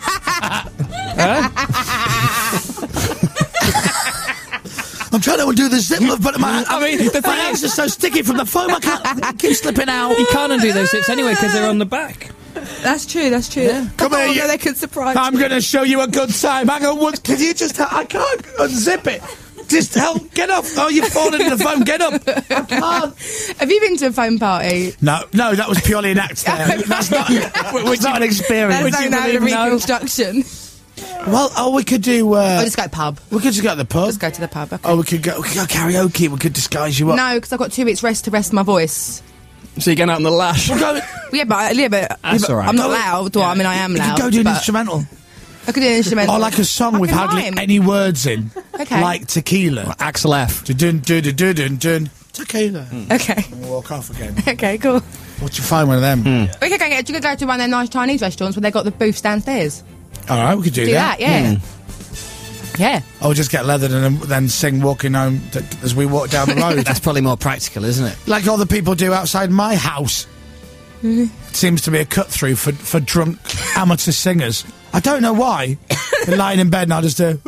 I'm trying to undo the zip, but my, I mean, the my thing hands is, are so sticky from the foam. I can't I keep slipping out. you can't undo those zips anyway because they're on the back. That's true. That's true. Come I here, thought you- they could surprise. I'm going to show you a good time. Hang on, what, can you just? I can't unzip it. Just help. Get up. Oh, you've fallen in the foam. Get up. I can't. Have you been to a foam party? No, no, that was purely an act there. That's not, it's not an experience. That's Would not you now the believe- no. reconstruction. Well, oh, we could do. I'll Uh, just go pub. we could just go to the pub. Just go to the pub. Okay. Oh, we could go. We could go karaoke. We could disguise you up. No, because I've got two weeks rest to rest my voice. So you're going out on the lash. We'll go. Yeah, but yeah, but, That's but all right. I'm not Go- loud. Well, I mean, I am We loud. could go do an but instrumental. I could do an instrumental. Or like a song I with can hardly rhyme. any words in. Okay. Like tequila. Axel F. Dun dun dun dun dun dun. Tequila. Okay. We'll walk off again. Okay, cool. What you find one of them? We could go get. You could go to one of their nice Chinese restaurants where they got the booths downstairs. All right, we could do, Do that, yeah. Yeah. Or just get leathered and then, then sing "Walking Home" t- as we walk down the road. That's probably more practical, isn't it? Like all the people do outside my house. It seems to be a cut through for for drunk amateur singers. I don't know why. They're lying in bed and I just do.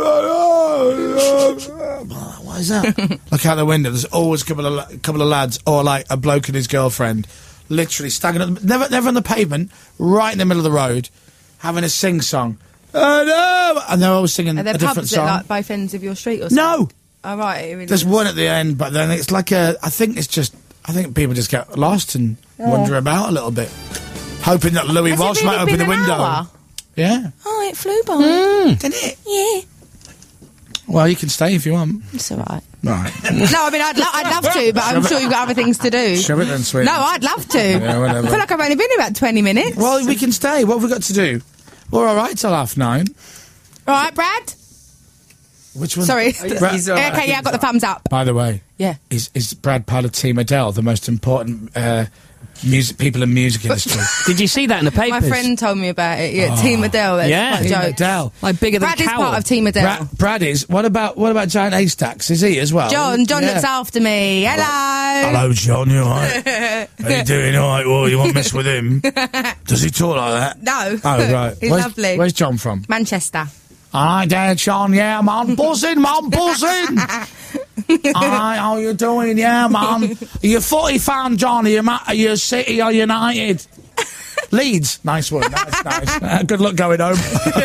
What is that? Look out the window. There's always a couple of la- couple of lads, or like a bloke and his girlfriend, literally staggering up, never never on the pavement, right in the middle of the road, having a sing song. Oh, no! And they're always singing Are there a different pubs song. at like both ends of your street or something? No. Oh, right. It really There's is. one at the end, but then it's like a. I think it's just. I think people just get lost and wander about a little bit, hoping that Louis Has it Walsh really might open been the an window. hour? Yeah, Oh, it flew by. didn't it? Yeah. Well, you can stay if you want. It's all right. Right. No, I mean, I'd, lo- I'd love to, but I'm sure you've got other things to do. Shove it then, sweetie. No, I'd love to. Yeah, whatever. I feel like I've only been here about twenty minutes. Well, we can stay. What have we got to do? We're all right till half nine. All right, Brad? Which one? Sorry. Bra- He's all right. Okay, yeah, I got the thumbs up. By the way, Yeah. is, is Brad part of Team Adele, the most important uh, music people in music industry? Did you see that in the papers? My friend told me about it. Yeah, Team Adele. That's Yeah. quite a Team joke. Adele. Like bigger than Brad is Cowell. part of Team Adele. Brad, Brad is. What about what about Giant Haystacks? Is he as well? John, John Yeah. looks after me. Hello. Hello, John. You all right? How you doing? All right. Well, you want to mess with him? Does he talk like that? No. Oh, right. He's where's, lovely. Where's John from? Manchester. All right, there, John. Yeah, man. Buzzing, man. Buzzing. All right, how you doing? Yeah, man. Are you a footy fan, John? Are you, Ma- are you City or United? Leeds. Nice one. That's nice. Uh, good luck going home.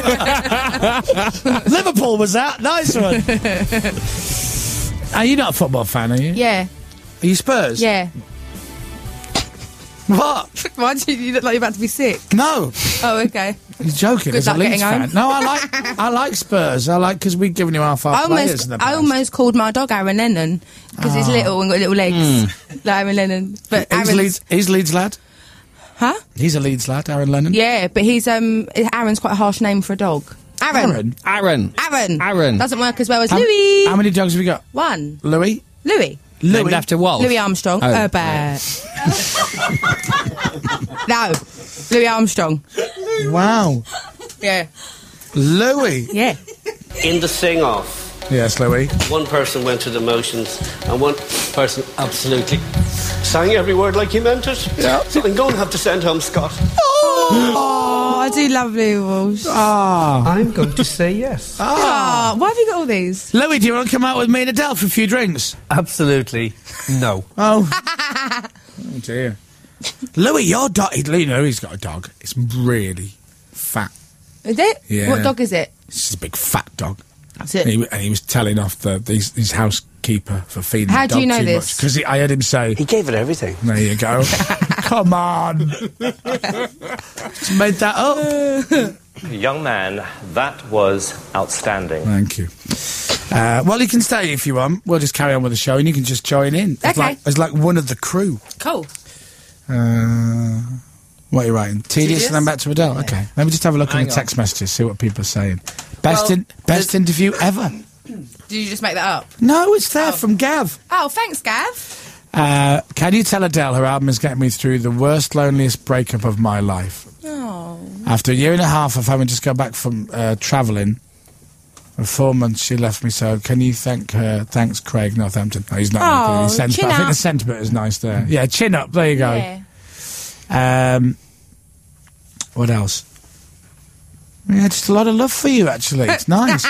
Liverpool was that. Nice one. Are you not a football fan, are you? Yeah. Are you Spurs? Yeah. What? Why do you, you look like you're about to be sick? No. Oh, okay. You're joking. Good As a luck Leeds getting home. fan. No, I like I like Spurs. I like because we've given you half our I players almost, in the I past. almost called my dog Aaron Lennon because he's little and got little legs, like Aaron Lennon. But He's Aaron's, Leeds, he's Leeds lad. huh? He's a Leeds lad, Aaron Lennon. Yeah, but he's um Aaron's quite a harsh name for a dog. Aaron. Aaron. Aaron. Aaron. Aaron. Doesn't work as well as How, Louis. how many dogs have you got? One. Louis. Louis. Named Louis. after Walsh. Louis Armstrong. Oh, Herbert. No. Louis Armstrong. Wow. Yeah. Louis. Yeah. In the sing-off, Yes, Louis. one person went through the motions and one person absolutely sang every word like he meant it. Yeah. So I'm going to have to send home Scott. Oh, I do love Louis Walsh. Ah. I'm going to say yes. Oh, why have you got all these? Louis, do you want to come out with me and Adele for a few drinks? Absolutely no. Oh. Oh, dear. Louis, your dog... You know he's got a dog. It's really fat. Is it? Yeah. What dog is it? It's just a big fat dog. That's it. And he, and he was telling off the his, his housekeeper for feeding How the do dog you know too this? Because I heard him say... He gave it everything. There you go. Come on. Just made that up. Young man, that was outstanding. Thank you. Uh, well, you can stay if you want. We'll just carry on with the show and you can just join in. It's Okay. like, it's like one of the crew. Cool. Uh, what are you writing? Tedious, Tedious? and then back to Adele. Okay. Let me just have a look Hang on the on. text messages, see what people are saying. Best, Well, in, best interview ever. Did you just make that up? No, it's there from Gav. Oh, thanks, Gav. Uh, can you tell Adele her album is getting me through the worst, loneliest breakup of my life? Oh. After a year and a half of having just got back from uh, travelling, for four months she left me, so can you thank her? Thanks, Craig, Northampton. No, he's not. Oh, really, he sent, chin but I think up. the sentiment is nice there. Yeah, chin up, there you go. Yeah. Um, what else? Yeah, just a lot of love for you, actually. It's nice.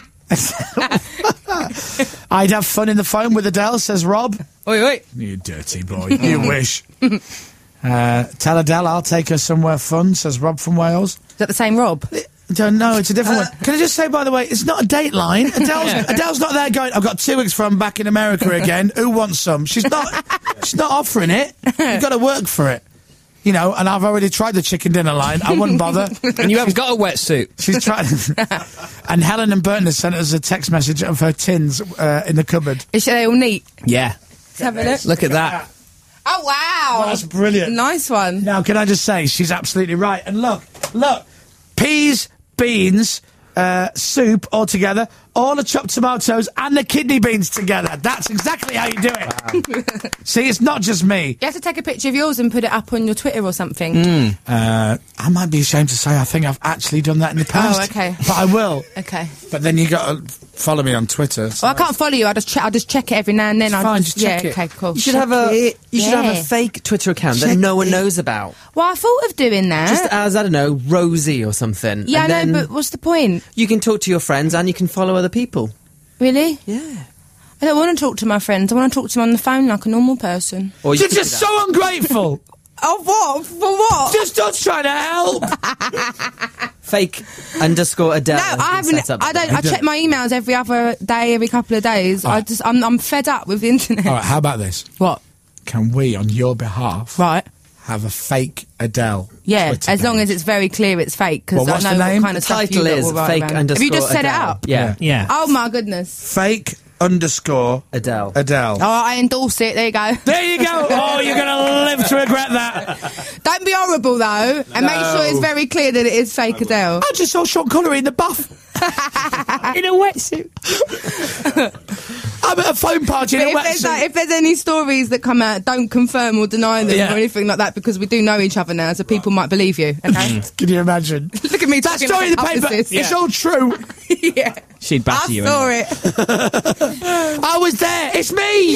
I'd have fun in the phone with Adele, says Rob. Oi, oi. You dirty boy. You wish. Uh, tell Adele I'll take her somewhere fun, says Rob from Wales. Is that the same Rob? Don't know, it's a different one. Can I just say, by the way, it's not a dateline. Adele's, Adele's not there going, I've got two weeks from back in America again. Who wants some? She's not She's not offering it. You've got to work for it. You know, and I've already tried the chicken dinner line. I wouldn't bother. And you haven't got a wetsuit. She's tried. And Helen and Burton has sent us a text message of her tins uh, in the cupboard. Is they all neat? Yeah. Let's have a look. Look at that. Oh, wow. That's brilliant. Nice one. Now, can I just say, she's absolutely right. And look, look, peas, beans, uh, soup all together, all the chopped tomatoes and the kidney beans together. That's exactly how you do it. See, it's not just me. You have to take a picture of yours and put it up on your Twitter or something. Mm. Uh, I might be ashamed to say I think I've actually done that in the past. Oh, okay. But I will. Okay. But then you got to follow me on Twitter. So Well, I can't follow you. I just che- I just check it every now and then. It's I fine, just, just check yeah, it. okay, cool. You should have a you should have Yeah. a fake Twitter account Check that no one it. knows about. Well, I thought of doing that. Just as, I don't know, Rosie or something. yeah, and I know, then but what's the point? you can talk to your friends and you can follow other people. Really? Yeah. I don't want to talk to my friends. I want to talk to them on the phone like a normal person. Or you You're could just do so ungrateful. Oh, what? For what? Just not trying to help. that. Fake underscore Adele. No, has I been haven't. set up I don't. there. I check my emails every other day, every couple of days. I Alright. just, I'm, I'm fed up with the internet. All right, how about this? What? Can we, on your behalf, Right. have a fake Adele. Yeah, Twitter as long page. as it's very clear it's fake, because Well, I what's know the name? what kind of The stuff title you lot is will write fake around. underscore Have you just set it Adele. up? Yeah. Yeah. Oh my goodness. Fake underscore Adele. Adele. Oh, I endorse it. There you go. There you go. Oh, you're going to live to regret that. Don't be horrible though, and make No. sure it's very clear that it is fake Adele. I just saw Sean Connery in the buff. In a wetsuit. I'm at a phone party But in a if there's, wetsuit. like, if there's any stories that come out, don't confirm or deny them Yeah. or anything like that, because we do know each other now, so people might believe you. Okay. Can you imagine? Look at me That talking story in the like a paper, publicist. it's all true. Yeah. She'd batter I you. saw anyway. it. I was there. It's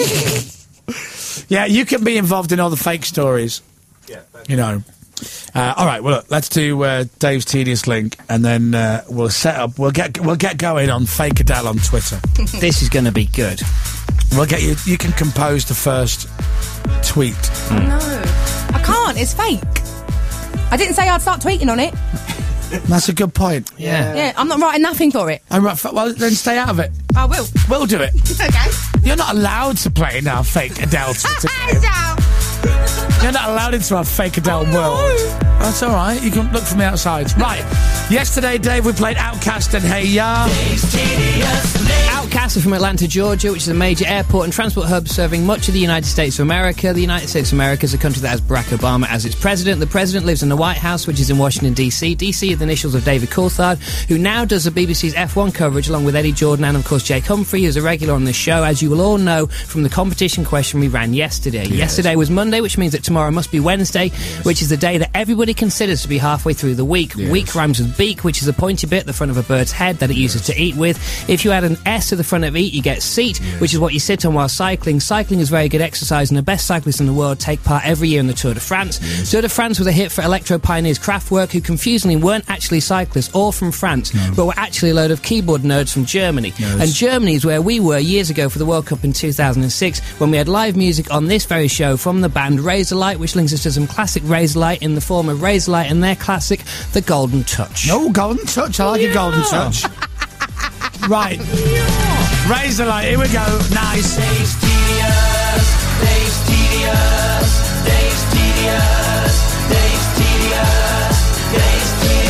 me. Yeah, you can be involved in all the fake stories. Yeah. You know. Uh, all right. Well, look, let's do uh, Dave's tedious link, and then uh, we'll set up. We'll get we'll get going on fake Adele on Twitter. This is going to be good. We'll get you. You can compose the first tweet. No, I can't. It's fake. I didn't say I'd start tweeting on it. That's a good point. Yeah. Yeah, I'm not writing nothing for it. I'm right. Well, then stay out of it. I will. We'll do it. Okay. You're not allowed to play in our fake Adele Twitter game. You're not allowed into our fake Adele world. That's all right. You can look from the outside. Right. Yesterday, Dave, we played Outcast and Hey Ya. Outcast are from Atlanta, Georgia, which is a major airport and transport hub serving much of the United States of America. The United States of America is a country that has Barack Obama as its president. The president lives in the White House, which is in Washington, D C. D C are the initials of David Coulthard, who now does the B B C's F one coverage along with Eddie Jordan and, of course, Jake Humphrey, who's a regular on this show, as you will all know from the competition question we ran yesterday. Yes. Yesterday was Monday, which means that tomorrow must be Wednesday, yes. which is the day that everybody considers to be halfway through the week. Yes. Week rhymes with beak, which is a pointy bit at the front of a bird's head that it uses yes. to eat with. If you add an S to the front of eat, you get seat, yes. which is what you sit on while cycling. Cycling is very good exercise, and the best cyclists in the world take part every year in the Tour de France. Yes. Tour de France was a hit for electro pioneers Kraftwerk, who confusingly weren't actually cyclists or from France, no. but were actually a load of keyboard nerds from Germany. Yes. And Germany is where we were years ago for the World Cup in two thousand six, when we had live music on this very show from the band Razorlight, which links us to some classic Razorlight in the form of Razorlight and their classic, The Golden Touch. No, Golden Touch. I like yeah. a Golden Touch. Right. Yeah. Razorlight, here we go. Nice. Dave's tedious, Dave's tedious, Dave's tedious, Dave's tedious, Dave's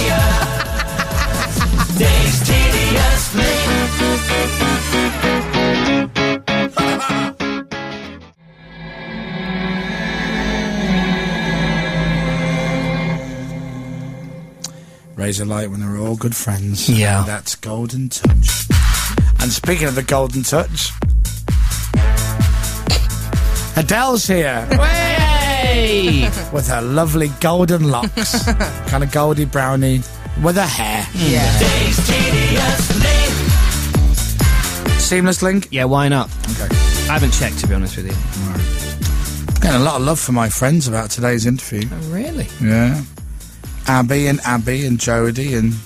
tedious, Dave's tedious link. Razorlight when they were all good friends. Yeah. That's Golden Touch. And speaking of the Golden Touch, Adele's here. Hey! With her lovely golden locks. Kind of goldy brownie with her hair. Yeah. Dave's tedious link. Seamless link? Yeah, why not? Okay. I haven't checked, to be honest with you. Right. Getting a lot of love from my friends about today's interview. Oh, really? Yeah. Abby and Abby and Jodie and...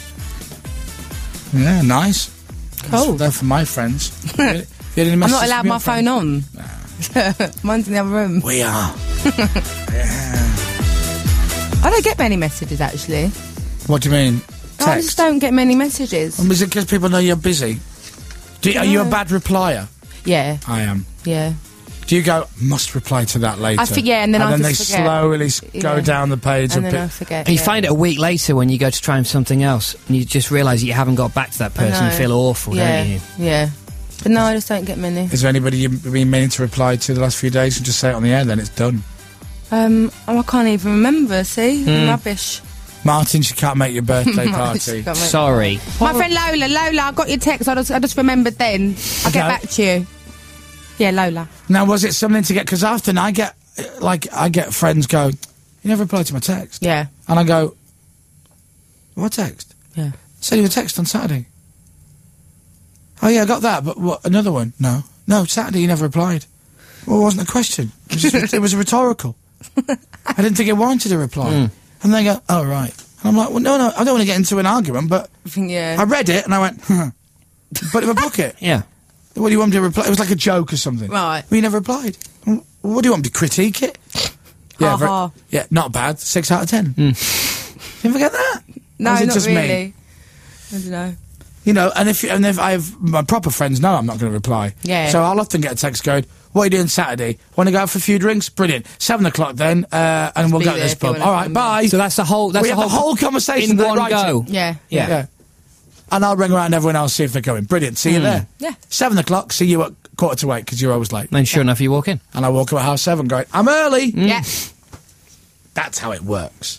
Yeah, nice. Cool. They're for my friends. you, you I'm not allowed my phone on. No. Mine's in the other room. We are. Yeah. I don't get many messages, actually. What do you mean? Text? I just don't get many messages. Um, is it because people know you're busy? Do you, no. Are you a bad replier? Yeah. I am. Yeah. Do you go, must reply to that later? I think, yeah, and then and I then just they forget. slowly s- go yeah. down the page. And and then pi- I forget. And you yeah. find it a week later when you go to try something else, and you just realise that you haven't got back to that person and feel awful, yeah. don't you? Yeah. But no, I just don't get many. Is there anybody you've been meaning to reply to the last few days and just say it on the air, then it's done? Um, oh, I can't even remember, see? Mm. Rubbish. Martin, she can't make your birthday Martin, party. she can't make- Sorry. My friend Lola, Lola, I got your text, I just, I just remembered then. I'll get Okay. back to you. Yeah, Lola. Now, was it something to get... Because often I get, uh, like, I get friends go, you never replied to my text. Yeah. And I go, what text? Yeah. Sent you a text on Saturday. Oh, yeah, I got that, but what, another one? No. No, Saturday you never replied. Well, it wasn't a question. It was, just, it was rhetorical. I didn't think it warranted a reply. Mm. And they go, oh, right. And I'm like, well, no, no, I don't want to get into an argument, but Yeah. I read it and I went, huh. Put it in my pocket. Yeah. What do you want me to reply? It was like a joke or something. Right. Well, you never replied. Well, what do you want me to critique it? Yeah, Ha very- ha. yeah, not bad. Six out of ten. Mm. You ever get that? No, Or is it not just really. me? I don't know. You know, and if and if I have my proper friends know I'm not going to reply. Yeah. So I'll often get a text going, What are you doing Saturday? Want to go out for a few drinks? Brilliant. Seven o'clock then, uh, and we'll be go to there this if you pub. wanna All right, come bye. So that's the whole. That's we the have whole, the whole conversation in they one write go. it. Yeah. Yeah. Yeah. And I'll ring around everyone else, see if they're going. Brilliant. See you Mm. there. Yeah. Seven o'clock. See you at quarter to eight because you're always late. Then sure enough, you walk in. And I walk up at half seven, going, "I'm early." Yeah. That's how it works.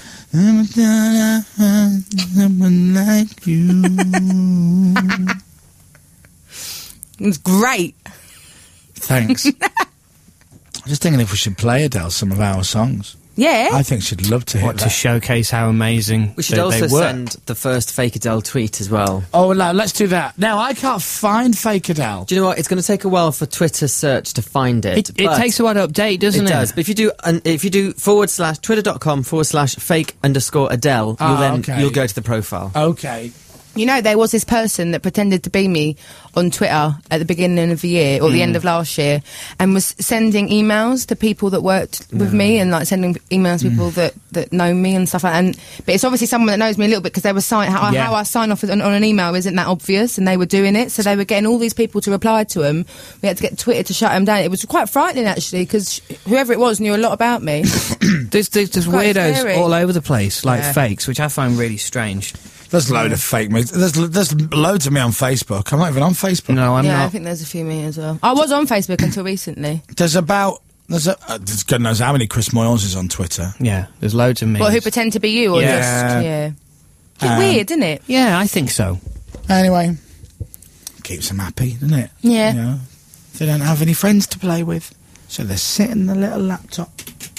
Someone like you. It's great. Thanks. I'm just thinking if we should play Adele some of our songs. Yeah. I think she'd love to hear What that. to showcase how amazing We should they, also they were. send the first Fake Adele tweet as well. Oh, no, let's do that. Now, I can't find Fake Adele. Do you know what? It's going to take a while for Twitter search to find it. It, it but takes a while to update, doesn't it? It does. But if you do, and if you do forward slash twitter.com forward slash fake underscore Adele, Ah, you'll then okay. you'll go to the profile. Okay. You know, there was this person that pretended to be me on Twitter at the beginning of the year or the end of last year and was sending emails to people that worked with me and like sending emails to people that, that know me and stuff like that. And, but it's obviously someone that knows me a little bit because they were sign- how, Yeah. how I sign off on, on an email isn't that obvious, and they were doing it. So they were getting all these people to reply to them. We had to get Twitter to shut them down. It was quite frightening actually because whoever it was knew a lot about me. There's, there's, there's Quite weirdos scary. all over the place, like Yeah. fakes, which I find really strange. There's a load of fake me. There's, there's loads of me on Facebook. I'm not even on Facebook. No, I'm yeah, I not. think there's a few me as well. I was on Facebook until recently. There's about... There's a... Uh, there's God knows how many Chris Moyles is on Twitter. Yeah, there's loads of me. What, who pretend to be you or Yeah. just... Yeah. Bit Um, weird, isn't it? Yeah, I think so. Anyway, keeps them happy, doesn't it? Yeah. You know, they don't have any friends to play with, so they're sitting the little laptop.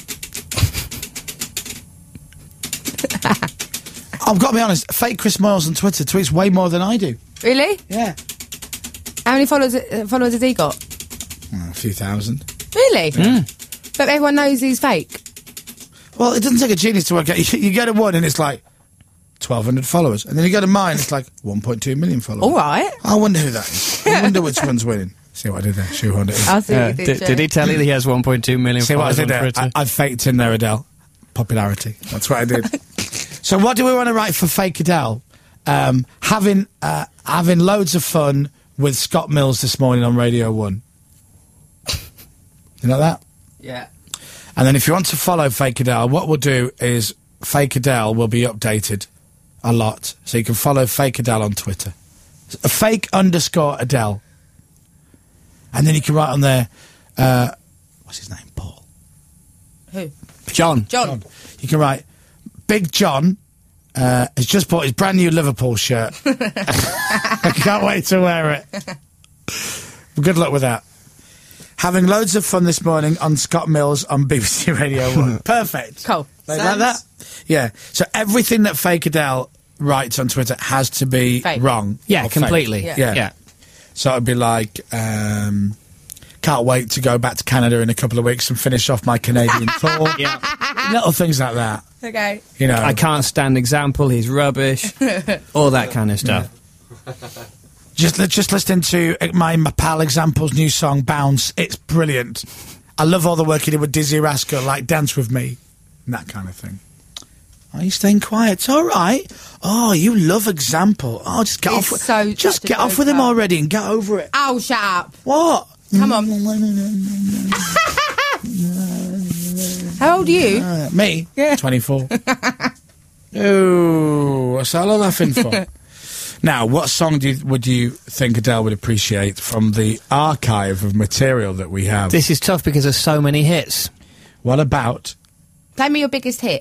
I've got to be honest, fake Chris Moyles on Twitter tweets way more than I do. Really? Yeah. How many followers, uh, followers has he got? Oh, a few thousand. Really? But everyone knows he's fake. Well, it doesn't take a genius to work out. You, you go to one and it's like twelve hundred followers. And then you go to mine, it's like one point two million followers. All right. I wonder who that is. I wonder which one's winning. See what I did there? Shoehorned it in. I'll see Uh, what you did, did, Jay. did he tell you that he has one point two million See what I followers did on there? Twitter? I, I faked in there, Adele. Popularity. That's what I did. So what do we want to write for fake Adele? Um, having uh, having loads of fun with Scott Mills this morning on Radio One. You know that? Yeah. And then if you want to follow Fake Adele, what we'll do is Fake Adele will be updated a lot. So you can follow Fake Adele on Twitter. A fake underscore Adele. And then you can write on there, uh, what's his name? Paul. Who? John. John. You can write, Big John uh, has just bought his brand new Liverpool shirt. I can't wait to wear it. Good luck with that. Having loads of fun this morning on Scott Mills on B B C Radio one. Perfect. Cool. Like, like that? Yeah. So everything that Fake Adele writes on Twitter has to be Fake. wrong. Yeah, or fake. completely. Yeah. Yeah. Yeah. So it'd be like, um, can't wait to go back to Canada in a couple of weeks and finish off my Canadian tour. Yeah. Little things like that. Okay. You know. I can't stand example, he's rubbish. All that kind of stuff. Just just listening to my, my pal Example's new song Bounce. It's brilliant. I love all the work he did with Dizzy Rascal, like Dance With Me and that kind of thing. Are you staying quiet? It's all right. Oh, you love Example. Oh, just get He's off with so just such a get off with him joker. already and get over it. Oh, shut up. What? Come on. How old are you? Uh, me? Yeah. twenty-four. Oh, what's all I'm laughing for? Now, what song do you, would you think Adele would appreciate from the archive of material that we have? This is tough because there's so many hits. What about Play me your biggest hit.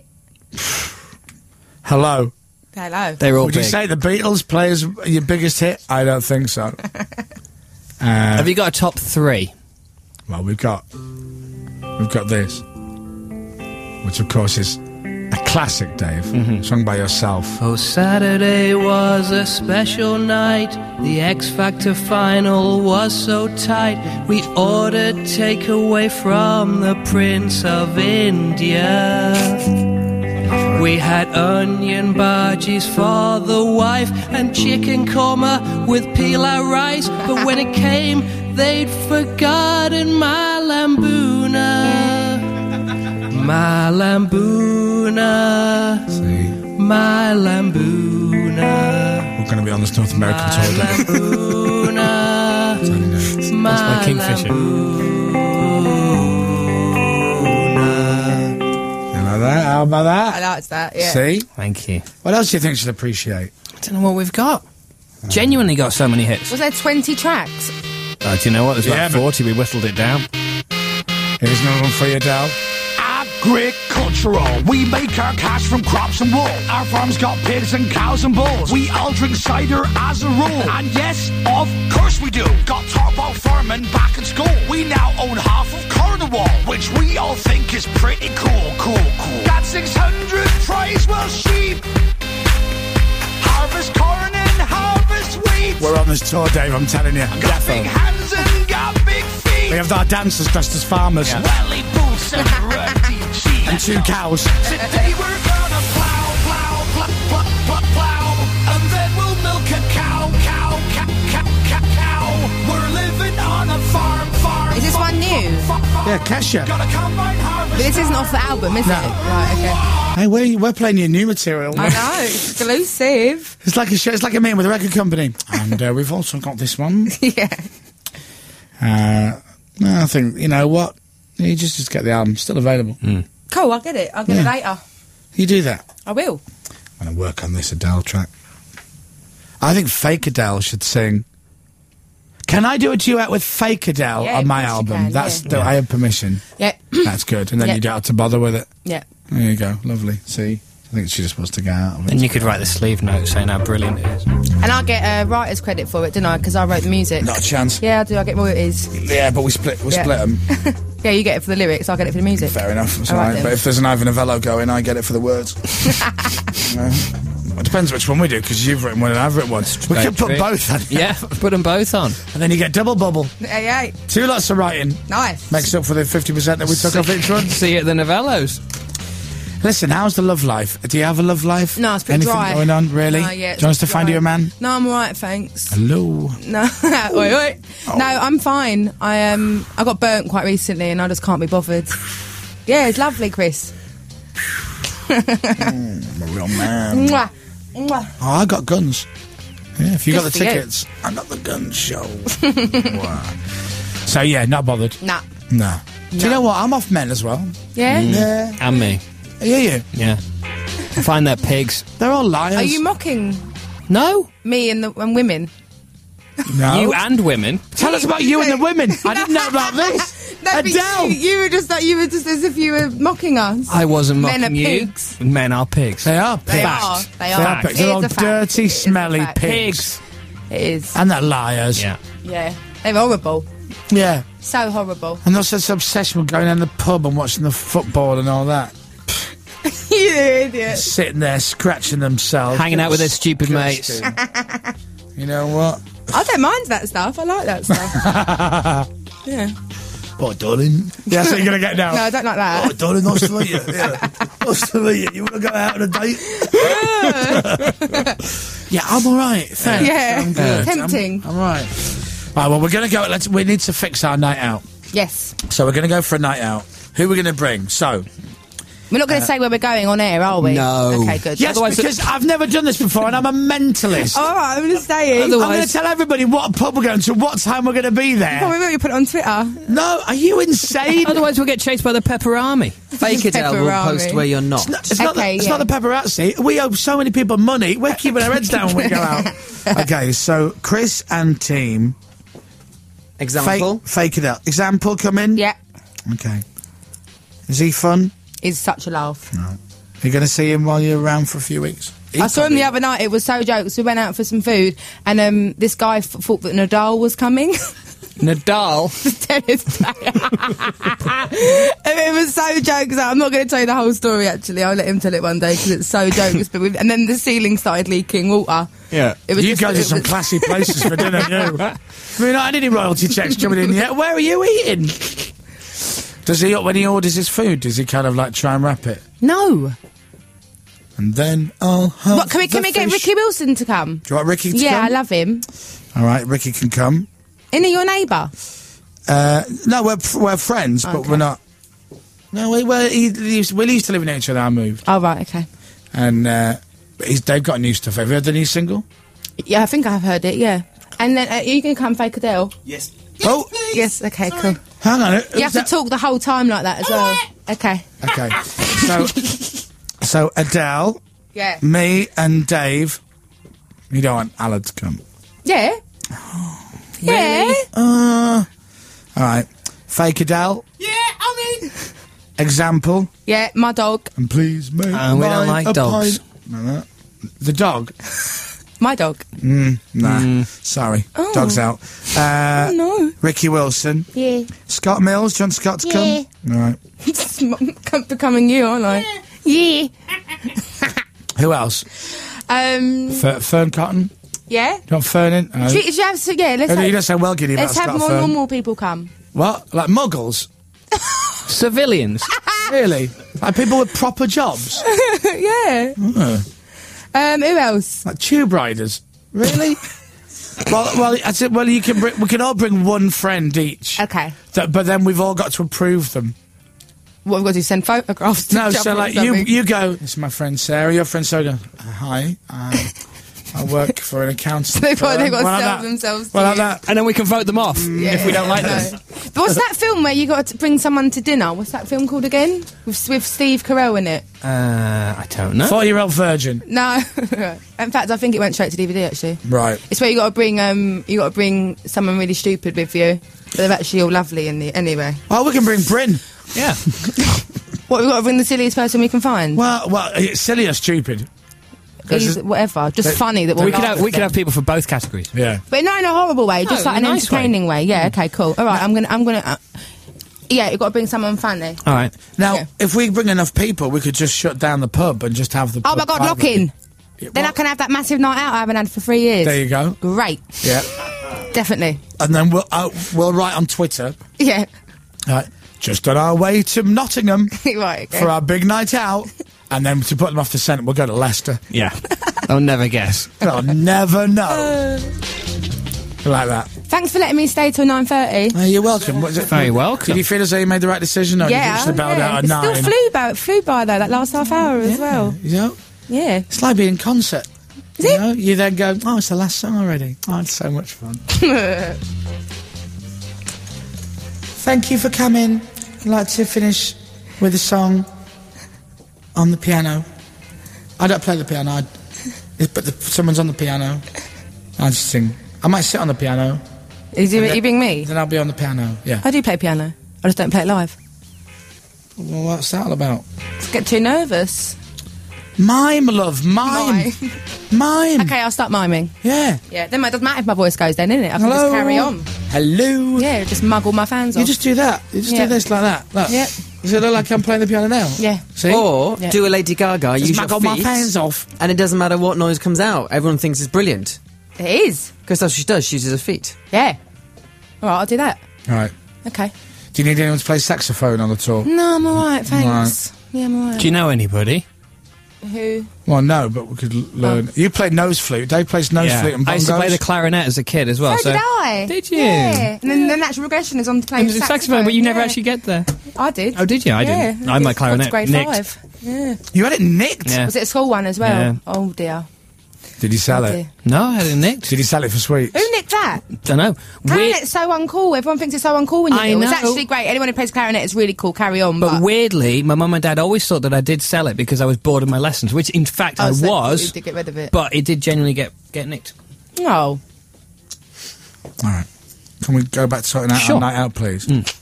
Hello? Hello. They're all Would big. you say the Beatles play as your biggest hit? I don't think so. uh, Have you got a top three? Well, we've got we've got this, which of course is a classic, Dave, Mm-hmm. sung by yourself. Oh, Saturday was a special night. The X Factor final was so tight. We ordered takeaway from the Prince of India. We had onion bhajis for the wife and chicken korma with pila rice. But when it came, they'd forgotten my lambuna. My lambuna. See, My lambuna. we're going to be on this North American My tour, Dave. lambuna. Tony knows. My That's my Kingfisher. lambuna. How about that? I liked that, yeah. See? Thank you. What else do you think she'll appreciate? I don't know what we've got. Genuinely got so many hits. Was there twenty tracks? Uh, do you know what? There's Yeah, about but- forty. We whittled it down. Here's another one for you, Adele. Agricultural. We make our cash from crops and wool. Our farms got pigs and cows and bulls. We all drink cider as a rule. And yes, of course we do. Got taught about farming back in school. We now own half of Cornwall, which we all think is pretty cool, cool, cool. Got six hundred prize well sheep. Harvest corn and harvest wheat. We're on this tour, Dave, I'm telling you. Got big hands and got big feet. We have our dancers dressed as farmers. Welly boots and ruddy cheeks. And two cows. Today we're gonna plow, plow, plow, plow, plow, plow. And then we'll milk a cow, cow, cow, cow, cow, cow. We're living on a farm, farm. Is this one new? Yeah, Kesha. Got a combine harvest. But this isn't off the album, is No. it? Right, okay. Hey, we're, we're playing your new material. I know, exclusive. It's like a show, it's like a meeting with a record company. And uh, we've also got this one. Yeah. Uh, no, I think, you know what? You just, just get the album. Still available. Cool, I'll get it. I'll get Yeah. it later. You do that. I will. I'm going to work on this Adele track. I think Fake Adele should sing. Can I do a duet with Fake Adele Yeah, on my of course you album? can, That's yeah. the, I have permission. Yeah. That's good. And then Yeah. you don't have to bother with it. Yeah. There you go. Lovely. See? I think she just wants to get out of it. And you could write the sleeve note saying how brilliant it is. And I'll get a uh, writer's credit for it, don't I? Because I wrote the music. Not a chance. Yeah, I do. I get royalties. Yeah, but we split we Yeah. split them. Yeah, you get it for the lyrics, I'll get it for the music. Fair enough. It's All all right right. then. But if there's an Ivan Novello going, I get it for the words. You know? Well, it depends which one we do, because you've written one and I've written one. We Great could put trick. both on. Yeah, put them both on. And then you get double bubble. Hey, hey. Two lots of writing. Nice. Makes up for the fifty percent that we took off each one. See you at the Novellos. Listen, how's the love life? Do you have a love life? No, it's pretty Anything dry. going on, really? No, yeah, Do you want us to it's find dry. you a man? No, I'm alright, thanks. Hello. No, wait, wait. No, I'm fine. I um, I got burnt quite recently, and I just can't be bothered. Yeah, it's lovely, Chris. I'm a real man. Mwah. Mwah. Oh, I got guns. Yeah, if you got Good the for you. tickets, I got the gun show. Wow. So yeah, not bothered. Nah. No. Do you know what? I'm off men as well. Yeah. Yeah. And me. Are you? Yeah. I find they're pigs. They're all liars. Are you mocking No. me and the and women? No. You and women. Tell us about you and the women. I didn't know about this. No, but Adele. You, you were just like you were just as if you were mocking us. I wasn't Men mocking are you. pigs. Men are pigs. They are pigs. They are. They are. They are pigs. It They're is all a fact. dirty, It is a smelly fact. pigs. It is. And they're liars. Yeah. Yeah. They're horrible. Yeah. So horrible. And there's this obsession with going down the pub and watching the football and all that. You idiot. Sitting there scratching themselves. Hanging out with their stupid mates. You know what? I don't mind that stuff. I like that stuff. Yeah. Oh, darling. Yeah, that's what you're going to get now. No, I don't like that. Oh, darling, nice to meet you. Yeah. Nice to meet you. You want to go out on a date? Yeah, I'm all right. Thanks. Yeah. I'm good. Tempting. I'm, I'm all right. Right, well, we're going to go. Let's. We need to fix our night out. Yes. So we're going to go for a night out. Who are we going to bring? So. We're not going to say where we're going on air, are we? No. Okay, good. Yes, Otherwise, because I've never done this before and I'm a mentalist. all right, I'm just saying. I'm going to tell everybody what pub we're going to, what time we're going to be there. Oh, we will put it on Twitter. No, are you insane? Otherwise, we'll get chased by the pepperami. Fake Adele will Pepperami. post where you're not. It's not, it's, not the, Okay, it's yeah. not the paparazzi. We owe so many people money. We're keeping our heads down when we go out. Okay, so Chris and team. Example. Fake, fake it out. Example, come in? Yeah. Okay. Is he fun? It's such a laugh. No. You're going to see him while you're around for a few weeks? He I saw him probably- the other night. It was so jokes. We went out for some food, and um, this guy f- thought that Nadal was coming. Nadal. Tennis player. And it was so jokes. I'm not going to tell you the whole story. Actually, I'll let him tell it one day because it's so jokes. But we and then the ceiling started leaking water. Yeah. It was you just- go to it some was- classy places for dinner, you. I mean, not had any royalty checks coming in yet. Where are you eating? Does he, when he orders his food, does he kind of like try and wrap it? No. And then I'll have What, can we the can we get fish. Ricky Wilson to come? Do you want Ricky to Yeah, come? I love him. All right, Ricky can come. Isn't he your neighbour? Uh, no, we're we're friends, but Okay. we're not. No, we we he used, we used to live near each other. I moved, Oh right, okay. and uh, he's, they've got new stuff. Have you heard the new single? Yeah, I think I've heard it. Yeah. And then uh, you can come, Fake Adele. Yes. Oh, Yes. Okay. Cool. hang on. You have to talk the whole time like that as well. Okay. Okay. So So Adele, Yeah. me and Dave. You don't want Alan to come. Yeah. Yeah. Uh, all right. Fake Adele. Yeah, I mean. Example. Yeah, my dog. And please make Uh, we don't mine like a dogs. pint. No, no. The dog. My dog. Mm, nah. Sorry. Oh. Dog's out. Uh, Oh, no. Ricky Wilson. Yeah. Scott Mills. Do you want Scott to Yeah. come? All right. I'm becoming you, aren't I? Yeah. Who else? Um. Fer- Fern Cotton. Yeah. Do you want Fern in? Uh, Should, should you have, so, yeah, let's Oh, no, have, you don't sound well giddy about let's have Scott more Fern. normal people come. What? Like muggles? Civilians. Really? Like people with proper jobs? Yeah. Oh. Um. Who else? Like tube riders? Really? well, well, I said, well, you can. Bring, we can all bring one friend each. Okay. That, but then we've all got to approve them. What we've got to do? Send photographs to No, each so other or like you, something? you go. This is my friend Sarah. Your friend Sarah. Goes, uh, Hi. Um, I work for an accountant. They've got, they've got to Well, like sell that. themselves to Well, like you. that. And then we can vote them off Yeah, if we don't like no. them. But what's that film where you got to bring someone to dinner? What's that film called again? With, with Steve Carell in it. Uh, I don't know. Four-year-old virgin. No. In fact, I think it went straight to D V D actually. Right. It's where you got to bring um you got to bring someone really stupid with you, but they're actually all lovely in the anyway. Oh, we can bring Bryn. Yeah. What, we got to bring the silliest person we can find? Well, well, it's silly or stupid. 'Cause He's, it's- whatever, just they- funny that we'll we could laugh have we at could them. have people for both categories. Yeah. But not in a horrible way, just No, like in an a nice way. entertaining way. Yeah, okay, cool. All right, I'm gonna, I'm gonna. Uh, yeah, you've got to bring someone funny. All right. Now, Yeah. if we bring enough people, we could just shut down the pub and just have the. Oh pub my god, private. lock in. Yeah, Then well, I can have that massive night out I haven't had for three years. There you go. Great, Yeah. definitely. And then we'll uh, we'll write on Twitter. Yeah, Right. Just on our way to Nottingham right. Okay. for our big night out, and then to put them off the scent, we'll go to Leicester. Yeah. I'll never guess. I'll never know. Uh, Like that. Thanks for letting me stay till nine thirty. Uh, you're welcome. What is it? Very welcome. Did you feel as though you made the right decision? Or Yeah, you just bailed yeah. out at It nine? still flew by, flew by though. That last half hour as well. You know? Yeah. It's like being in concert. Is you it? know? You then go, oh, it's the last song already. Oh, it's so much fun. Thank you for coming. I'd like to finish with a song on the piano. I don't play the piano, I, it- but the, someone's on the piano. I just sing. I might sit on the piano. Is you, And then- you being me? Then I'll be on the piano, yeah. I do play piano. I just don't play it live. Well, what's that all about? Just get too nervous. Mime, love, mime. Mime. Okay, I'll start miming. Yeah. Yeah, then it doesn't matter if my voice goes then, innit? I can Hello. just carry on. Hello. Yeah, just muggle my fans You off. just do that. You just Yeah. do this like that. Look. Yeah. Does it look like I'm playing the piano now? Yeah. See? Or Yeah. do a Lady Gaga, Just use your muggle my feet, fans off. and it doesn't matter what noise comes out. Everyone thinks it's brilliant. It is. Because that's what she does. She uses her feet. Yeah. All right, I'll do that. All right. Okay. Do you need anyone to play saxophone on the tour? No, I'm alright, thanks. Yeah, I'm alright. Do you know anybody? Who? Well, no, but we could l- learn. You played nose flute. Dave plays nose flute and bongos. I used to play the clarinet as a kid as well. so, So, did I. Did you? Yeah. And then the natural progression is on to play It was a saxophone, but you never yeah. actually get there. I did. Oh, did you? I yeah. didn't. I'm like Got to clarinet. grade Nicked. five. Yeah. You had it nicked? Yeah. Was it a school one as well? Yeah. Oh dear. Did you sell Oh, it? dear. No, I had it nicked. Did you sell it for sweets? Who nicked that? Don't know. Weird, Clarinet's so uncool. Everyone thinks it's so uncool when you I do it. It's know. actually great. Anyone who plays clarinet is really cool. Carry on. but But, weirdly, my mum and dad always thought that I did sell it because I was bored of my lessons, which in fact Oh, I so you was. did get rid of it. But it did genuinely get get nicked. Oh. All right. Can we go back to sorting out Sure. our night out, please?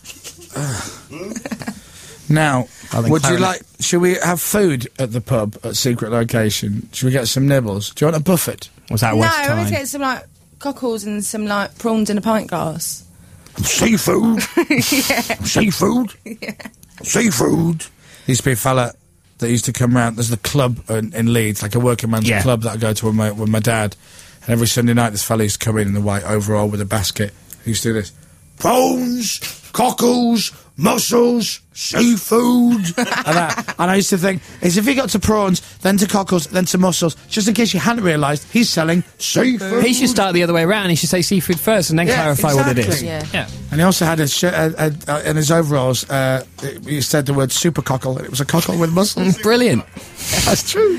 Now, I think would you clarinet. like... Should we have food at the pub at secret location? Should we get some nibbles? Do you want a buffet? Was that No, West I always Tyne? get some like cockles and some like prawns in a pint glass. Seafood? yeah. Seafood? Seafood? There used to be a fella that used to come round. There's the club in, in Leeds, like a working man's Yeah. club that I go to with my, with my dad. And every Sunday night, this fella used to come in in the white overall with a basket. He used to do this. Prawns, cockles, mussels, seafood. and, that. And I used to think, is if he got to prawns, then to cockles, then to mussels, just in case you hadn't realised, he's selling seafood. He should start the other way around. He should say seafood first and then Yeah, clarify what it is. exactly. Yeah. Yeah. And he also had a, sh- a, a, a in his overalls. Uh, he said the word super cockle. And it was a cockle with muscles. Brilliant. That's true.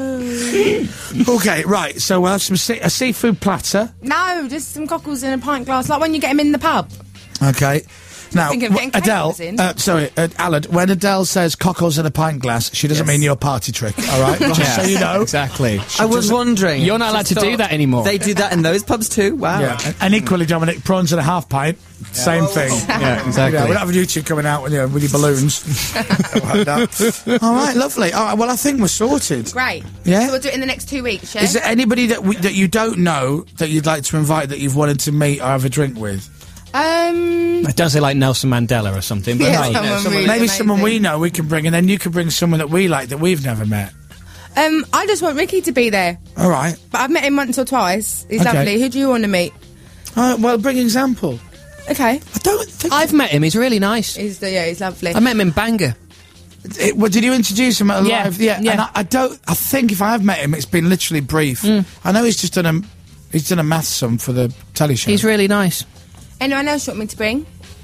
Okay, right. So we'll have some sea- a seafood platter. No, just some cockles in a pint glass, like when you get them in the pub. Okay. Now, Thinking of w- getting Adele, cables in. uh, sorry, uh, Alan, when Adele says cockles in a pint glass, she doesn't mean your party trick, all right? Just Yeah, so you know. exactly. I was wondering. You're not allowed to do that anymore. They do that in those pubs too? Wow. Yeah, and, and equally, Dominic, prawns in a half pint, same thing. Yeah, exactly. You know, we're not having you two coming out with, you know, with your balloons. Like that. All right, lovely. All right, well, I think we're sorted. Great. Yeah? So we'll do it in the next two weeks, yeah? Is there anybody that we, that you don't know that you'd like to invite that you've wanted to meet or have a drink with? Um, It does say like Nelson Mandela or something. But Yeah, no, you know, someone someone- really Maybe amazing. someone we know we can bring, and then you can bring someone that we like that we've never met. um, I just want Ricky to be there. All right. But I've met him once or twice. He's Okay. lovely. Who do you want to meet? Uh, well, bring example. Okay. I don't think. I've met him. He's really nice. He's the, yeah, he's lovely. I met him in Bangor. It, well, did you introduce him at a Yeah, live? Yeah. yeah. And I, I don't. I think if I've met him, it's been literally brief. I know he's just done a. He's done a maths sum for the telly show. He's really nice. Anyone else you want me to bring?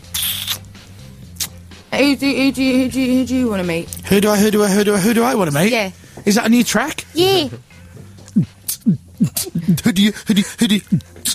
Uh, Who do, who do, you- who do, you- who do you want to meet? Who do I? Who do I? Who do I? Who do I want to meet? Yeah. Is that a new track? Yeah. Who do you? Who do you? Who do you?